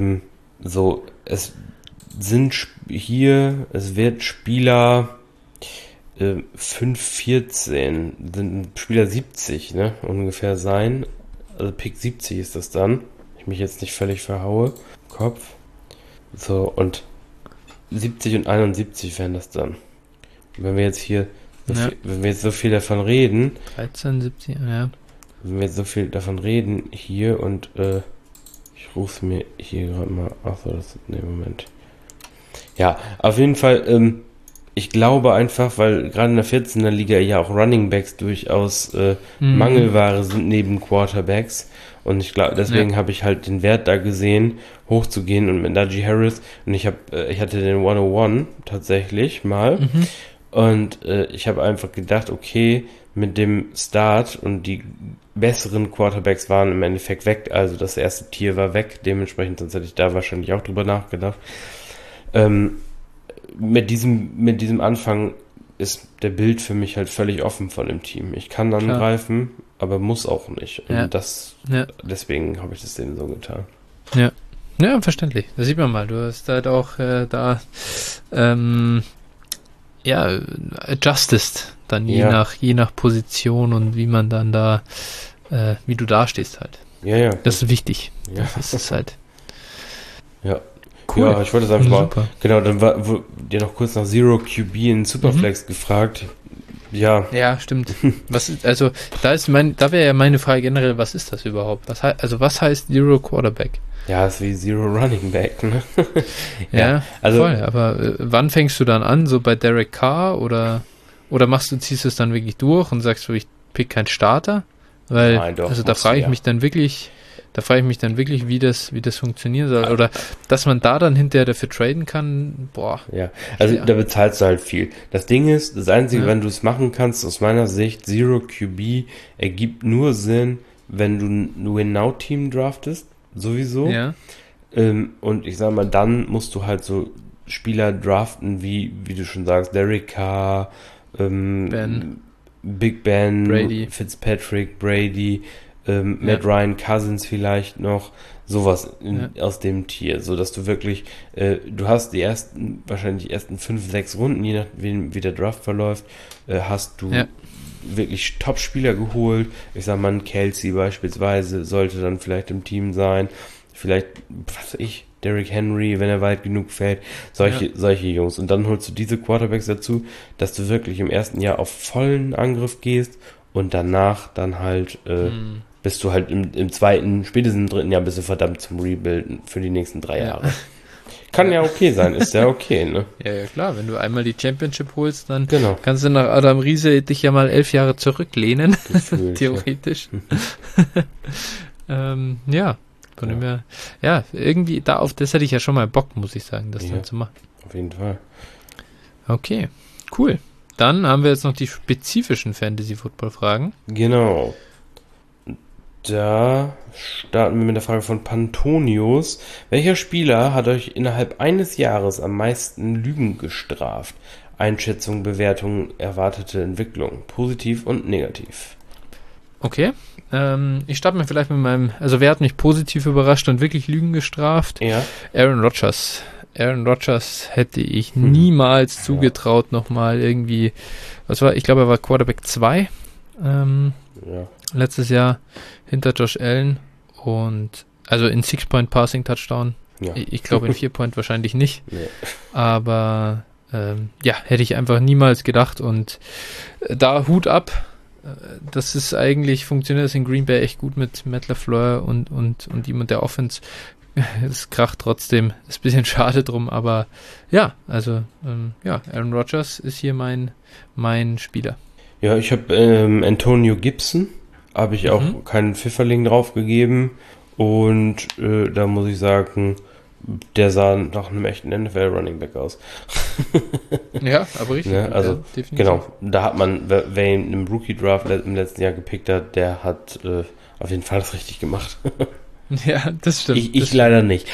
B: es wird Spieler 5-14, sind Spieler 70, ne, ungefähr sein. Also Pick 70 ist das dann. Ich mich jetzt nicht völlig verhaue. Kopf. So, und 70 und 71 wären das dann. Und wenn wir jetzt hier, wenn wir jetzt so viel davon reden.
A: 13, 70, ja.
B: Wenn wir jetzt so viel davon reden, hier und, ich rufe mir hier gerade mal, Moment. Ja, auf jeden Fall, ich glaube einfach, weil gerade in der 14er Liga ja auch Running Backs durchaus Mangelware sind neben Quarterbacks. Und ich glaube, deswegen habe ich halt den Wert da gesehen, hochzugehen und mit Najee Harris. Und ich hatte den 101 tatsächlich mal. Und ich habe einfach gedacht, okay, mit dem Start und die besseren Quarterbacks waren im Endeffekt weg. Also das erste Tier war weg. Dementsprechend, sonst hätte ich da wahrscheinlich auch drüber nachgedacht. Mit diesem Anfang ist der Bild für mich halt völlig offen von dem Team. Ich kann angreifen, aber muss auch nicht. Und deswegen habe ich das denen so getan.
A: Ja. Ja, verständlich. Das sieht man mal. Du hast halt auch adjustest dann je nach Position und wie man dann da, wie du da stehst halt.
B: Ja.
A: Das ist wichtig. Ja. Das ist halt.
B: Ja.
A: Cool.
B: Ja, ich wollte es einfach mal. Genau, dann wurde dir noch kurz nach Zero QB in Superflex gefragt. Ja.
A: Ja, stimmt. Da wäre ja meine Frage generell, was ist das überhaupt? Was heißt Zero Quarterback?
B: Ja, ist wie Zero Running Back, ne?
A: Ja, also voll, aber wann fängst du dann an? So bei Derek Carr oder ziehst du es dann wirklich durch und sagst du, ich pick keinen Starter? Weil,
B: nein, doch,
A: da frage ich mich dann wirklich, wie das funktionieren soll. Oder dass man da dann hinterher dafür traden kann, boah.
B: Ja, also da bezahlst du halt viel. Das Ding ist, das Einzige, wenn du es machen kannst, aus meiner Sicht, Zero QB ergibt nur Sinn, wenn du ein Win-Now-Team draftest, sowieso.
A: Ja.
B: Und ich sag mal, dann musst du halt so Spieler draften, wie du schon sagst, Derek Carr,
A: Ben.
B: Big Ben,
A: Brady.
B: Fitzpatrick, Brady, Matt Ryan, Cousins vielleicht noch, sowas aus dem Tier, so dass du wirklich, du hast wahrscheinlich die ersten 5, 6 Runden, je nachdem wie der Draft verläuft, hast du wirklich Top-Spieler geholt. Ich sag mal, ein Kelsey beispielsweise sollte dann vielleicht im Team sein, vielleicht, was weiß ich, Derrick Henry, wenn er weit genug fällt, solche Jungs. Und dann holst du diese Quarterbacks dazu, dass du wirklich im ersten Jahr auf vollen Angriff gehst und danach dann halt bist du halt im zweiten, spätestens im dritten Jahr bist du verdammt zum Rebuilden für die nächsten 3 Jahre. Kann ja okay sein, ist ja okay, ne?
A: Ja, klar, wenn du einmal die Championship holst, dann kannst du nach Adam Riese dich ja mal 11 Jahre zurücklehnen, theoretisch. Von dem her, irgendwie auf das hätte ich ja schon mal Bock, muss ich sagen, das dann zu machen.
B: Auf jeden Fall.
A: Okay, cool. Dann haben wir jetzt noch die spezifischen Fantasy-Football-Fragen.
B: Genau. Da starten wir mit der Frage von Pantonius. Welcher Spieler hat euch innerhalb eines Jahres am meisten Lügen gestraft? Einschätzung, Bewertung, erwartete Entwicklung, positiv und negativ.
A: Okay, ich starte mir vielleicht mit wer hat mich positiv überrascht und wirklich Lügen gestraft?
B: Ja.
A: Aaron Rodgers. Aaron Rodgers hätte ich niemals zugetraut, nochmal irgendwie, ich glaube, er war Quarterback 2 letztes Jahr hinter Josh Allen und also in 6-Point Passing Touchdown. Ja. Ich glaube in 4-Point wahrscheinlich nicht. Nee. Aber hätte ich einfach niemals gedacht und da Hut ab. Das ist eigentlich, funktioniert das in Green Bay echt gut mit Matt LaFleur und ihm und der Offense. Es kracht trotzdem. Ist ein bisschen schade drum, aber Aaron Rodgers ist hier mein Spieler.
B: Ja, ich habe Antonio Gibson, habe ich auch keinen Pfifferling drauf gegeben und da muss ich sagen, der sah nach einem echten NFL-Running-Back aus.
A: Ja, aber richtig.
B: Ne? Also, definitiv. Genau, da hat man, wer ihn im Rookie-Draft im letzten Jahr gepickt hat, der hat auf jeden Fall das richtig gemacht.
A: Ja, das stimmt.
B: Ich leider nicht.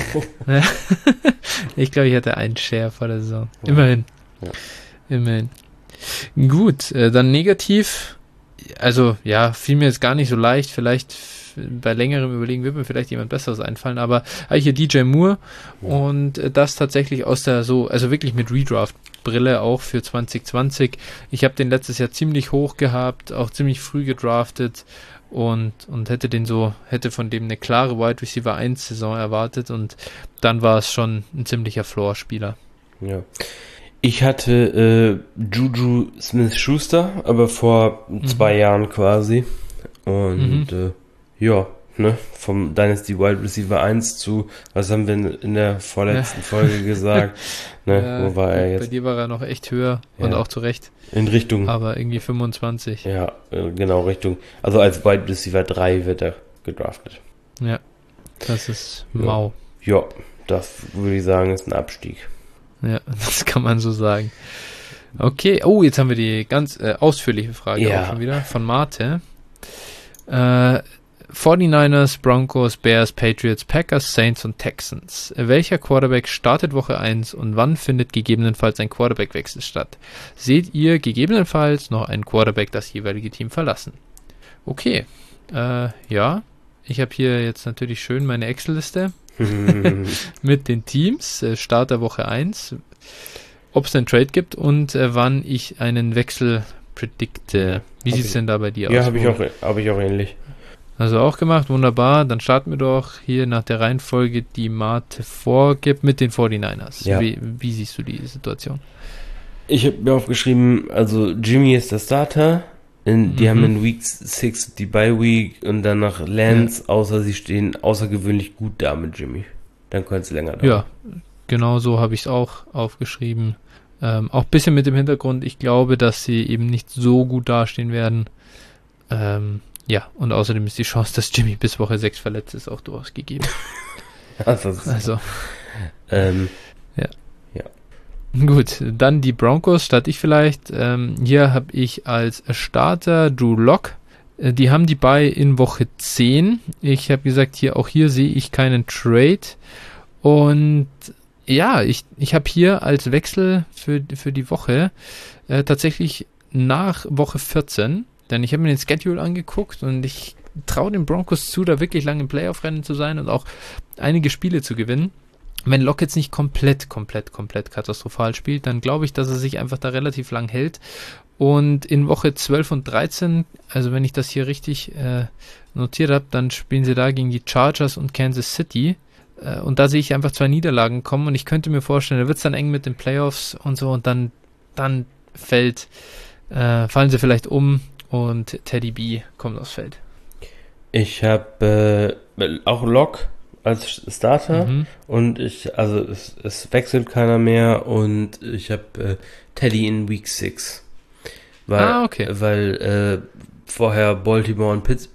A: Ich glaube, ich hatte einen Share vor der Saison. Immerhin. Ja. Immerhin. Gut, dann negativ. Also, fiel mir jetzt gar nicht so leicht. Vielleicht bei längerem Überlegen wird mir vielleicht jemand Besseres einfallen, aber habe ich hier DJ Moore und das tatsächlich wirklich mit Redraft-Brille auch für 2020. Ich habe den letztes Jahr ziemlich hoch gehabt, auch ziemlich früh gedraftet und hätte von dem eine klare Wide Receiver 1 Saison erwartet und dann war es schon ein ziemlicher Floor-Spieler. Ja.
B: Ich hatte Juju Smith-Schuster, aber vor 2 Jahren quasi und vom Dynasty Wide Receiver 1 zu, was haben wir in der vorletzten Folge gesagt? Wo war er jetzt?
A: Bei dir war er noch echt höher und auch zu Recht.
B: In Richtung.
A: Aber irgendwie 25.
B: Ja, genau, Richtung. Also als Wide Receiver 3 wird er gedraftet.
A: Ja, das ist mau.
B: Ja, das würde ich sagen, ist ein Abstieg.
A: Ja, das kann man so sagen. Okay, jetzt haben wir die ganz ausführliche Frage auch schon wieder von Marte. 49ers, Broncos, Bears, Patriots, Packers, Saints und Texans. Welcher Quarterback startet Woche 1 und wann findet gegebenenfalls ein Quarterbackwechsel statt? Seht ihr gegebenenfalls noch einen Quarterback das jeweilige Team verlassen? Okay, ich habe hier jetzt natürlich schön meine Excel-Liste mit den Teams, Starter Woche 1, ob es einen Trade gibt und wann ich einen Wechsel predikte. Wie sieht es denn da bei dir aus?
B: Ja, habe ich auch ähnlich.
A: Also auch gemacht, wunderbar. Dann starten wir doch hier nach der Reihenfolge, die Mate vorgibt, mit den 49ers. Ja. Wie siehst du die Situation?
B: Ich habe mir aufgeschrieben, also Jimmy ist der Starter. Die haben in Week 6 die Bye Week und dann nach Lance, außer sie stehen außergewöhnlich gut da mit Jimmy. Dann können sie länger dauern.
A: Ja, genau so habe ich es auch aufgeschrieben. Auch ein bisschen mit dem Hintergrund, ich glaube, dass sie eben nicht so gut dastehen werden. Und außerdem ist die Chance, dass Jimmy bis Woche 6 verletzt ist, auch durchaus gegeben. Gut, dann die Broncos starte ich vielleicht. Hier habe ich als Starter Drew Lock. Die haben die Bye in Woche 10. Ich habe gesagt, hier sehe ich keinen Trade. Und ich habe hier als Wechsel für die Woche tatsächlich nach Woche 14, denn ich habe mir den Schedule angeguckt und ich traue den Broncos zu, da wirklich lange im Playoff-Rennen zu sein und auch einige Spiele zu gewinnen. Wenn Locke jetzt nicht komplett katastrophal spielt, dann glaube ich, dass er sich einfach da relativ lang hält. Und in Woche 12 und 13, also wenn ich das hier richtig notiert habe, dann spielen sie da gegen die Chargers und Kansas City. Und da sehe ich einfach 2 Niederlagen kommen und ich könnte mir vorstellen, da wird es dann eng mit den Playoffs und so und dann fallen sie vielleicht um und Teddy B kommt aufs Feld.
B: Ich habe auch Lock als Starter und es wechselt keiner mehr und ich habe Teddy in Week 6. Weil vorher Baltimore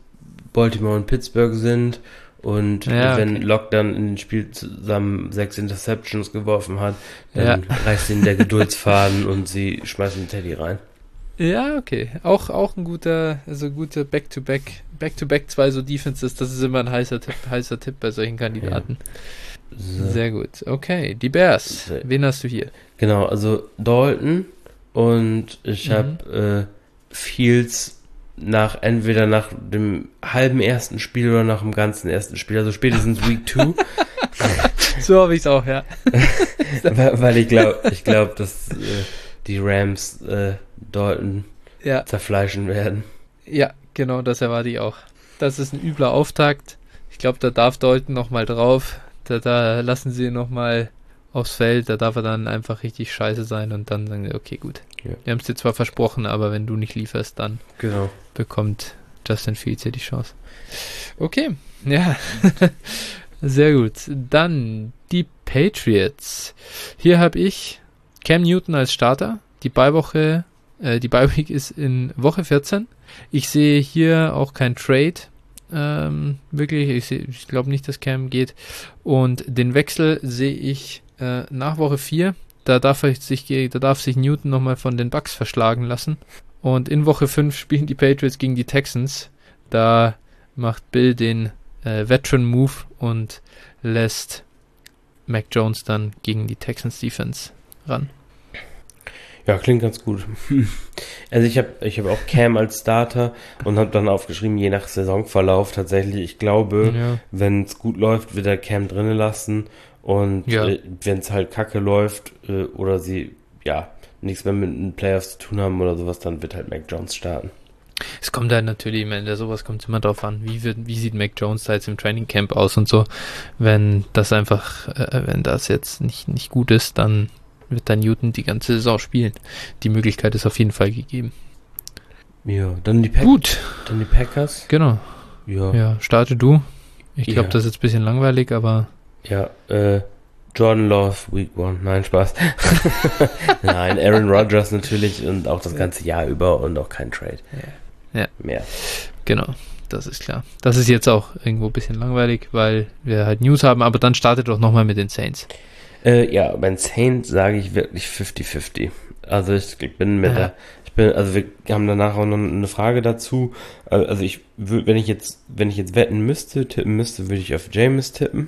B: und Pittsburgh sind und wenn Locke dann in dem Spiel zusammen 6 Interceptions geworfen hat, dann reißt ihn der Geduldsfaden und sie schmeißen Teddy rein.
A: Ja, okay. Auch ein guter Back-to-Back 2 so Defenses, das ist immer ein heißer Tipp bei solchen Kandidaten. Ja. So. Sehr gut. Okay, die Bears. Wen hast du hier?
B: Genau, also Dalton und ich habe Fields entweder nach dem halben ersten Spiel oder nach dem ganzen ersten Spiel, also spätestens Week 2.
A: So habe ich es auch, ja.
B: Weil ich glaube, dass die Rams Dalton zerfleischen werden.
A: Ja, genau, das erwarte ich auch. Das ist ein übler Auftakt. Ich glaube, da darf Dalton nochmal drauf. Da lassen sie ihn nochmal aufs Feld. Da darf er dann einfach richtig scheiße sein und dann sagen sie, okay, gut. Ja. Wir haben es dir zwar versprochen, aber wenn du nicht lieferst, dann bekommt Justin Fields hier die Chance. Okay, ja. Sehr gut. Dann die Patriots. Hier habe ich Cam Newton als Starter. Die Bye-Week ist in Woche 14. Ich sehe hier auch kein Trade. Wirklich, ich glaube nicht, dass Cam geht. Und den Wechsel sehe ich nach Woche 4. Da darf sich Newton nochmal von den Bucks verschlagen lassen. Und in Woche 5 spielen die Patriots gegen die Texans. Da macht Bill den Veteran-Move und lässt Mac Jones dann gegen die Texans Defense ran.
B: Ja, klingt ganz gut. Also ich hab auch Cam als Starter und habe dann aufgeschrieben, je nach Saisonverlauf tatsächlich. Ich glaube, wenn es gut läuft, wird er Cam drinnen lassen und wenn es halt kacke läuft oder sie nichts mehr mit den Playoffs zu tun haben oder sowas, dann wird halt Mac Jones starten.
A: Es kommt halt natürlich, sowas kommt immer drauf an, wie sieht Mac Jones da jetzt im Training Camp aus und so. Wenn das jetzt nicht gut ist, dann wird dann Newton die ganze Saison spielen. Die Möglichkeit ist auf jeden Fall gegeben.
B: Ja, dann die Packers.
A: Gut.
B: Dann die Packers.
A: Genau. Ja, starte du. Ich glaube, das ist jetzt ein bisschen langweilig, aber...
B: Ja, Jordan Love, Week 1. Nein, Spaß. Nein, Aaron Rodgers natürlich und auch das ganze Jahr über und auch kein Trade.
A: Ja.
B: Mehr.
A: Genau, das ist klar. Das ist jetzt auch irgendwo ein bisschen langweilig, weil wir halt News haben, aber dann startet doch nochmal mit den Saints.
B: Beim Saints sage ich wirklich 50-50. Also ich bin wir haben danach auch noch eine Frage dazu. Also wenn ich jetzt tippen müsste, würde ich auf Jameis tippen.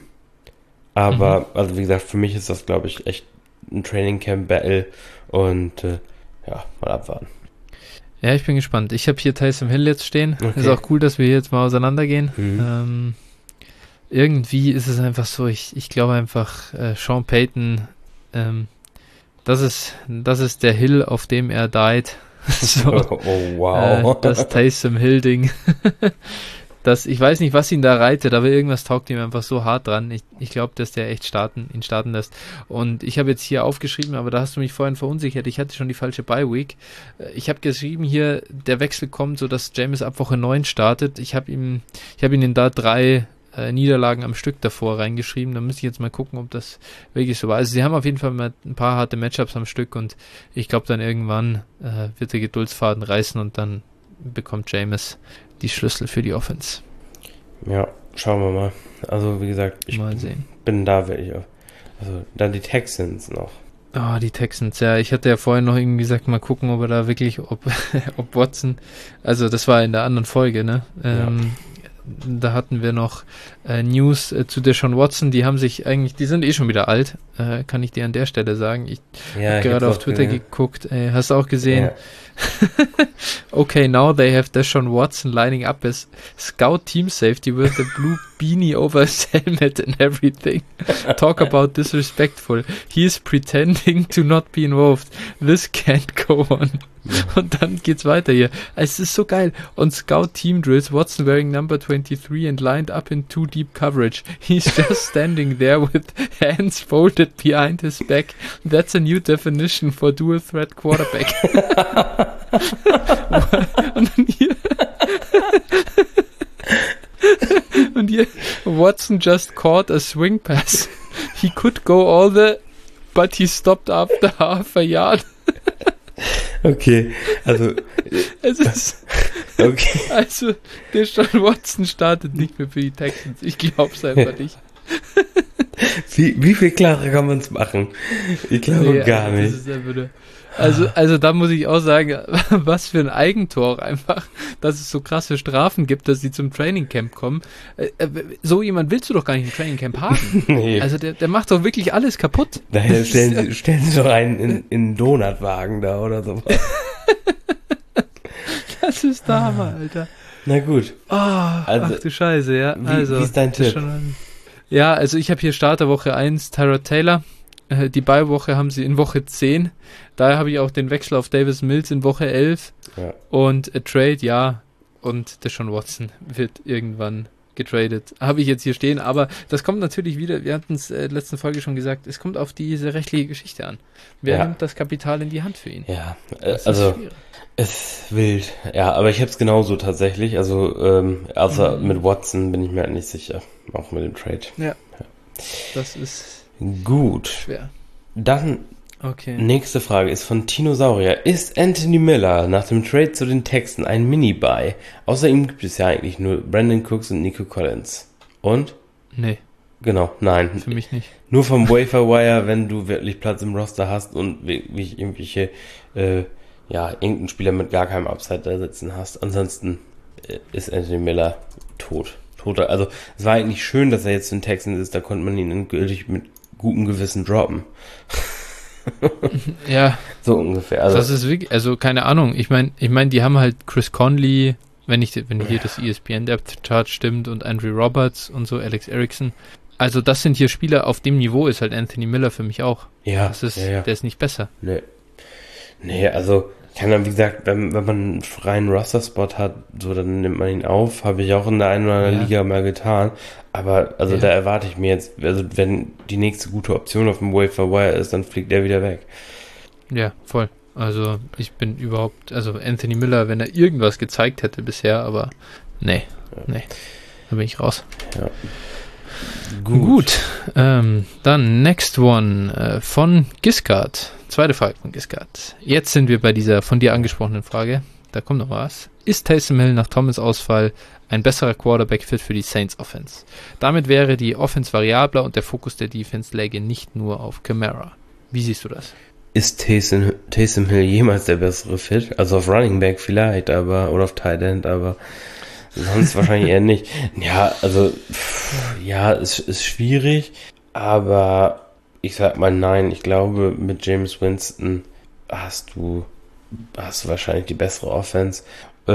B: Aber, also wie gesagt, für mich ist das, glaube ich, echt ein Training Camp Battle und mal abwarten.
A: Ja, ich bin gespannt. Ich habe hier Taysom Hill jetzt stehen. Okay. Ist auch cool, dass wir jetzt mal auseinandergehen. Irgendwie ist es einfach so, ich glaube einfach, Sean Payton, das ist der Hill, auf dem er died. So,
B: oh, wow.
A: Das Taysom Hill-Ding. Ich weiß nicht, was ihn da reitet, aber irgendwas taugt ihm einfach so hart dran. Ich glaube, dass der echt ihn starten lässt. Und ich habe jetzt hier aufgeschrieben, aber da hast du mich vorhin verunsichert. Ich hatte schon die falsche Bye-Week. Ich habe geschrieben hier, der Wechsel kommt, so dass Jameis ab Woche 9 startet. Ich habe ihn da 3 Niederlagen am Stück davor reingeschrieben. Da müsste ich jetzt mal gucken, ob das wirklich so war. Also sie haben auf jeden Fall mal ein paar harte Matchups am Stück und ich glaube dann irgendwann wird der Geduldsfaden reißen und dann bekommt Jameis die Schlüssel für die Offense.
B: Ja, schauen wir mal. Also wie gesagt, ich bin da wirklich auf. Also dann die Texans noch.
A: Oh, die Texans, ja. Ich hatte ja vorhin noch irgendwie gesagt, mal gucken, ob er da wirklich, ob Watson, also das war in der anderen Folge, ne? Da hatten wir noch News zu Deshaun Watson, die sind schon wieder alt, kann ich dir an der Stelle sagen. Ich habe gerade auf Twitter geguckt, hast du auch gesehen, Okay, now they have Deshaun Watson lining up as scout team safety with the blue beanie over his helmet and everything. Talk about disrespectful. He is pretending to not be involved. This can't go on. Und dann geht's weiter hier. Es ist so geil. On scout team drills, Watson wearing number 23 and lined up in too deep coverage. He's just standing there with hands folded behind his back. That's a new definition for dual threat quarterback. Und dann hier und hier Watson just caught a swing pass. He could go all the but he stopped after half a yard.
B: Okay, also
A: Es ist
B: okay.
A: also der Deshaun Watson startet nicht mehr für die Texans. Ich glaub's einfach nicht.
B: Wie viel klarer kann man es machen? Ich glaube gar
A: das
B: nicht.
A: ist einfach nur, also da muss ich auch sagen, was für ein Eigentor auch einfach, dass es so krasse Strafen gibt, dass sie zum Trainingcamp kommen. So jemand willst du doch gar nicht im Trainingcamp haben.
B: Nee.
A: Also der macht doch wirklich alles kaputt.
B: Daher stellen Sie doch einen in einen Donutwagen da oder so.
A: Das ist der Hammer, Alter.
B: Na gut.
A: Ach du Scheiße, ja.
B: Wie ist dein Tipp?
A: Ja, also ich habe hier Starterwoche 1, Tyrod Taylor. Die Bye-Woche haben sie in Woche 10. Daher habe ich auch den Wechsel auf Davis Mills in Woche 11.
B: Ja.
A: Und Trade, ja. Und Deshaun Watson wird irgendwann getradet. Habe ich jetzt hier stehen. Aber das kommt natürlich wieder, wir hatten es letzten Folge schon gesagt, es kommt auf diese rechtliche Geschichte an. Wer nimmt das Kapital in die Hand für ihn?
B: Ja, also es ist wild. Ja, aber ich habe es genauso tatsächlich. Also außer mit Watson bin ich mir halt nicht sicher. Auch mit dem Trade.
A: Ja. Das ist
B: gut.
A: schwer.
B: Dann
A: Okay.
B: nächste Frage ist von Tinosaurier. Ist Anthony Miller nach dem Trade zu den Texten ein Mini-Buy? Außer ihm gibt es ja eigentlich nur Brandon Cooks und Nico Collins. Und?
A: Nee,
B: Genau, nein.
A: für mich nicht.
B: Nur vom Waiver Wire, wenn du wirklich Platz im Roster hast und wirklich irgendwelche, irgendeinen Spieler mit gar keinem Upside da sitzen hast. Ansonsten ist Anthony Miller tot. Also, es war eigentlich schön, dass er jetzt in Texans ist, da konnte man ihn endgültig mit gutem Gewissen droppen.
A: Ja,
B: So ungefähr. Also,
A: das ist wirklich, also keine Ahnung. Ich meine, die haben halt Chris Conley, wenn hier das ESPN Depth Chart stimmt, und Andrew Roberts und so, Alex Erickson. Also das sind hier Spieler, auf dem Niveau ist halt Anthony Miller für mich auch.
B: ja,
A: Das ist,
B: ja.
A: Der ist nicht besser.
B: Nee, also, kann dann, wie gesagt, wenn man einen freien Roster-Spot hat, so, dann nimmt man ihn auf. Habe ich auch in der einen oder anderen Liga mal getan. Aber, also, da erwarte ich mir jetzt, also, wenn die nächste gute Option auf dem Waiver Wire ist, dann fliegt der wieder weg.
A: Ja, voll. Also ich bin überhaupt, also Anthony Miller, wenn er irgendwas gezeigt hätte bisher, aber nee, da bin ich raus.
B: Ja.
A: Gut, dann next one von Giscard. Zweite Frage von Giscard. Jetzt sind wir bei dieser von dir angesprochenen Frage. Da kommt noch was. Ist Taysom Hill nach Thomas Ausfall ein besserer Quarterback-Fit für die Saints Offense? Damit wäre die Offense variabler und der Fokus der Defense läge nicht nur auf Kamara. Wie siehst du das?
B: Ist Taysom Hill jemals der bessere Fit? Also auf Running Back vielleicht, aber, oder auf Tight End, aber sonst wahrscheinlich eher nicht. Ja, also, es ist schwierig, aber ich sag mal nein. Ich glaube, mit James Winston hast du wahrscheinlich die bessere Offense.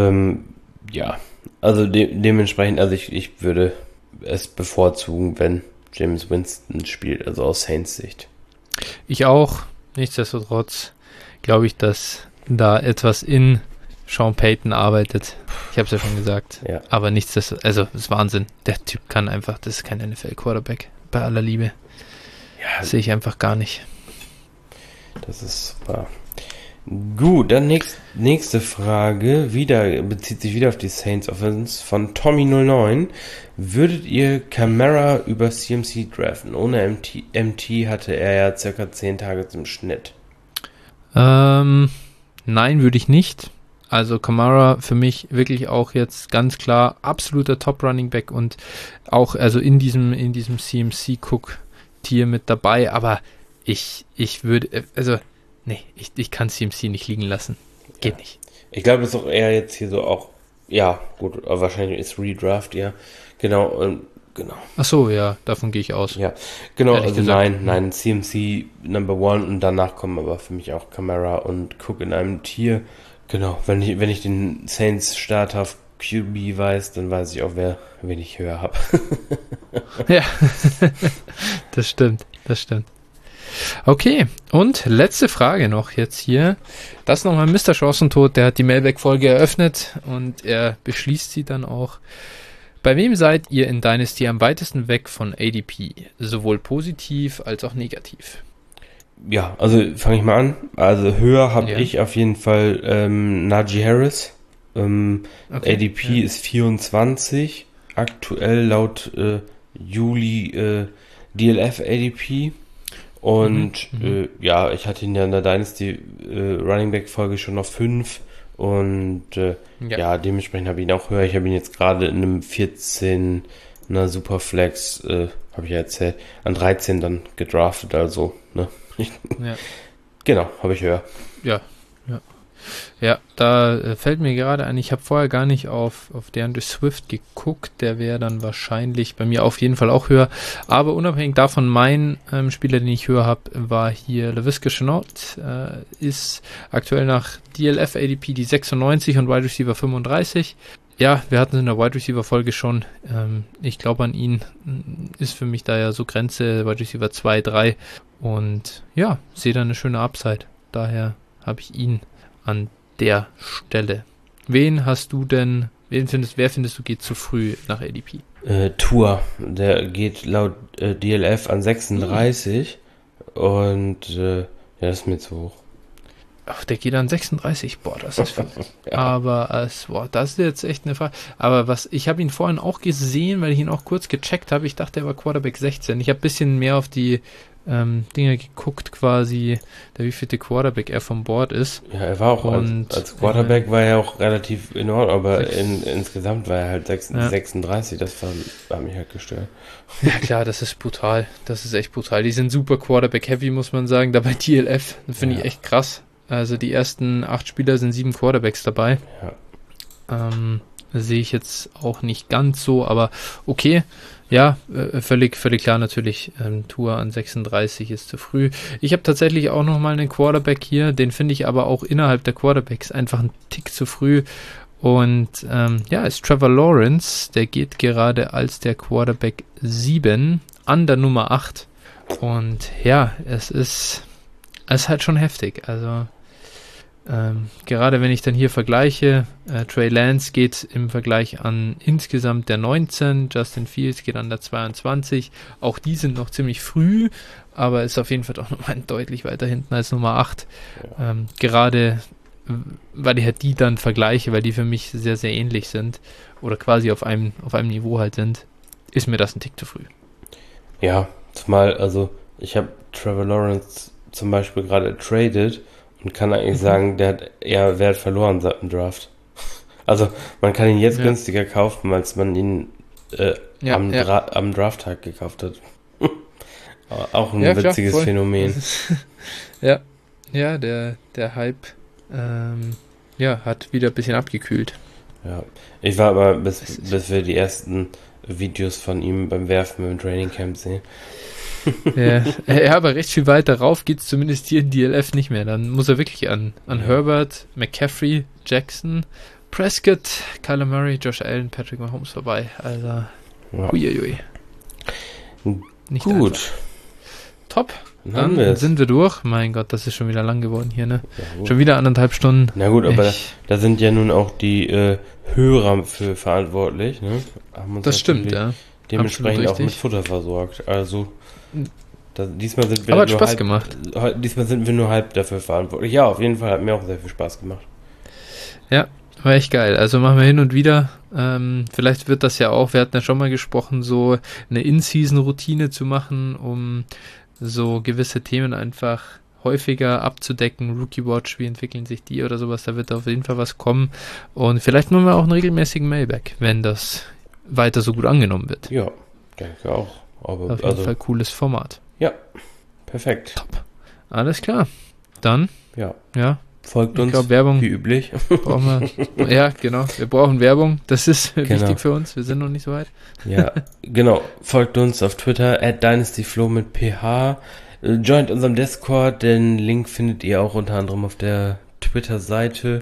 B: Also dementsprechend, also ich würde es bevorzugen, wenn James Winston spielt, also aus Saints Sicht.
A: Ich auch. Nichtsdestotrotz glaube ich, dass da etwas in Sean Payton arbeitet. Ich habe es ja schon gesagt.
B: Ja.
A: Aber nichtsdestotrotz, also das ist Wahnsinn. Der Typ kann einfach, das ist kein NFL-Quarterback. Bei aller Liebe.
B: Ja,
A: Sehe ich einfach gar nicht.
B: das ist super. Gut, dann nächste Frage, bezieht sich wieder auf die Saints Offense von Tommy09. Würdet ihr Kamara über CMC draften? Ohne MT hatte er ja circa 10 Targets im Schnitt.
A: Nein, würde ich nicht. Also Kamara für mich wirklich auch jetzt ganz klar absoluter Top-Running-Back und auch also in diesem CMC-Cook-Tier mit dabei, aber ich würde, also nee, ich kann CMC nicht liegen lassen. Geht nicht.
B: Ich glaube, das ist auch eher jetzt hier so auch, ja, gut, aber wahrscheinlich ist Redraft, ja. Genau.
A: Ach so, ja, davon gehe ich aus.
B: Ja, genau,
A: Ehrlich
B: also
A: gesagt.
B: nein, CMC Number 1 und danach kommen aber für mich auch Kamara und Cook in einem Tier. Genau, wenn ich den Saints Start auf QB weiß, dann weiß ich auch, wen ich höher habe.
A: Ja, das stimmt, das stimmt. Okay, und letzte Frage noch jetzt hier. Das nochmal Mr. Chancentod, der hat die Mailback-Folge eröffnet und er beschließt sie dann auch. Bei wem seid ihr in Dynasty am weitesten weg von ADP? Sowohl positiv als auch negativ.
B: Ja, also fange ich mal an. Also höher habe
A: Ja.
B: ich auf jeden Fall Najee Harris.
A: Okay,
B: ADP
A: ja.
B: ist 24. Aktuell laut Juli DLF ADP. Und ja, ich hatte ihn ja in der Dynasty Running Back Folge schon auf 5. Und ja, dementsprechend habe ich ihn auch höher. Ich habe ihn jetzt gerade in einem 14er Superflex, habe ich ja erzählt, an 13 dann gedraftet. Also, ne?
A: Ja.
B: Genau, habe ich höher.
A: Ja, ja. Ja, da fällt mir gerade ein, ich habe vorher gar nicht auf DeAndre Swift geguckt, der wäre dann wahrscheinlich bei mir auf jeden Fall auch höher, aber unabhängig davon, mein Spieler, den ich höher habe, war hier Laviska Shenault, ist aktuell nach DLF ADP die 96 und Wide Receiver 35. Ja, wir hatten es in der Wide Receiver Folge schon, ich glaube an ihn, ist für mich da ja so Grenze Wide Receiver 2, 3 und ja, sehe da eine schöne Upside, daher habe ich ihn an der Stelle. Wer findest du geht zu früh nach ADP?
B: Tour, der geht laut DLF an 36 und ja, das ist mir zu hoch.
A: Ach, der geht an 36. Boah, das ist viel.
B: Ja.
A: Aber das ist jetzt echt eine Frage. Aber ich habe ihn vorhin auch gesehen, weil ich ihn auch kurz gecheckt habe. Ich dachte, er war Quarterback 16. Ich habe ein bisschen mehr auf die Dinge geguckt, quasi, der wievielte Quarterback er vom Board ist.
B: Ja, er war auch als Quarterback war er auch relativ in Ordnung, aber insgesamt war er halt 36, das war mich halt gestört.
A: Ja klar, das ist brutal. Das ist echt brutal. Die sind super Quarterback-heavy, muss man sagen. Dabei TLF, finde ich echt krass. Also die ersten 8 Spieler sind 7 Quarterbacks dabei.
B: Ja.
A: Sehe ich jetzt auch nicht ganz so, aber okay. Ja, völlig klar natürlich. Tour an 36 ist zu früh. Ich habe tatsächlich auch nochmal einen Quarterback hier, den finde ich aber auch innerhalb der Quarterbacks einfach einen Tick zu früh. Und ist Trevor Lawrence, der geht gerade als der Quarterback 7 an der Nummer 8. Und ja, es ist halt schon heftig. Also gerade wenn ich dann hier vergleiche, Trey Lance geht im Vergleich an insgesamt der 19, Justin Fields geht an der 22, auch die sind noch ziemlich früh, aber ist auf jeden Fall auch nochmal deutlich weiter hinten als Nummer 8. Ja. Gerade weil ich halt die dann vergleiche, weil die für mich sehr, sehr ähnlich sind oder quasi auf einem Niveau halt sind, ist mir das ein Tick zu früh.
B: Ja, zumal, also ich habe Trevor Lawrence zum Beispiel gerade traded und kann eigentlich sagen, der hat eher Wert verloren seit dem Draft. Also man kann ihn jetzt günstiger kaufen, als man ihn am Drafttag gekauft hat. Auch ein witziges Phänomen.
A: Ja, der Hype hat wieder ein bisschen abgekühlt.
B: Ja, ich war aber, bis wir die ersten Videos von ihm beim Werfen im Trainingcamp sehen.
A: Ja, aber recht viel weiter rauf geht es zumindest hier in DLF nicht mehr. Dann muss er wirklich an Herbert, McCaffrey, Jackson, Prescott, Kyler Murray, Josh Allen, Patrick Mahomes vorbei. Also, huiuiui.
B: Nicht gut.
A: Einfach. Top. Dann sind wir durch. Mein Gott, das ist schon wieder lang geworden hier, ne? Ja, schon wieder 1,5 Stunden.
B: Na gut, aber da sind ja nun auch die Hörer für verantwortlich, ne?
A: Das stimmt, ja.
B: Dementsprechend auch mit Futter versorgt. Also diesmal sind wir
A: aber hat Spaß gemacht.
B: Diesmal sind wir nur halb dafür verantwortlich. Ja, auf jeden Fall hat mir auch sehr viel Spaß gemacht.
A: Ja, war echt geil. Also machen wir hin und wieder. Vielleicht wird das ja auch, wir hatten ja schon mal gesprochen, so eine In-Season-Routine zu machen, um so gewisse Themen einfach häufiger abzudecken. Rookie Watch, wie entwickeln sich die oder sowas, da wird auf jeden Fall was kommen. Und vielleicht machen wir auch einen regelmäßigen Mailback, wenn das weiter so gut angenommen wird.
B: Ja, denke auch. Aber
A: auf jeden Fall cooles Format.
B: Ja, perfekt.
A: Top. Alles klar. Dann,
B: folgt uns,
A: Werbung
B: wie üblich.
A: Brauchen wir, ja, genau. Wir brauchen Werbung. Das ist wichtig für uns. Wir sind noch nicht so weit.
B: Ja, genau. Folgt uns auf Twitter @dynastyflow mit PH. Joint unserem Discord. Den Link findet ihr auch unter anderem auf der Twitter-Seite.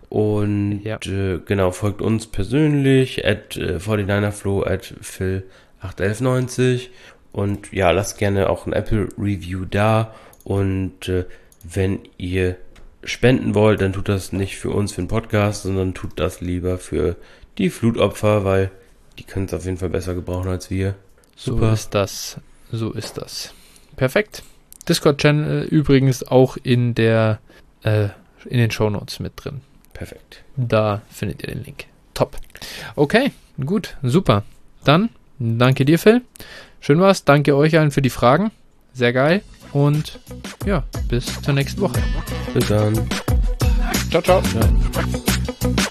B: Und genau, folgt uns persönlich, @49erflo, @phil81190. Und ja, lasst gerne auch ein Apple-Review da. Und wenn ihr spenden wollt, dann tut das nicht für uns, für den Podcast, sondern tut das lieber für die Flutopfer, weil die können es auf jeden Fall besser gebrauchen als wir.
A: Super. So ist das. Perfekt. Discord-Channel übrigens auch in den Shownotes mit drin.
B: Perfekt.
A: Da findet ihr den Link. Top. Okay, gut, super. Dann danke dir, Phil. Schön war's. Danke euch allen für die Fragen. Sehr geil. Und ja, bis zur nächsten Woche.
B: Bis dann.
A: Ciao, ciao.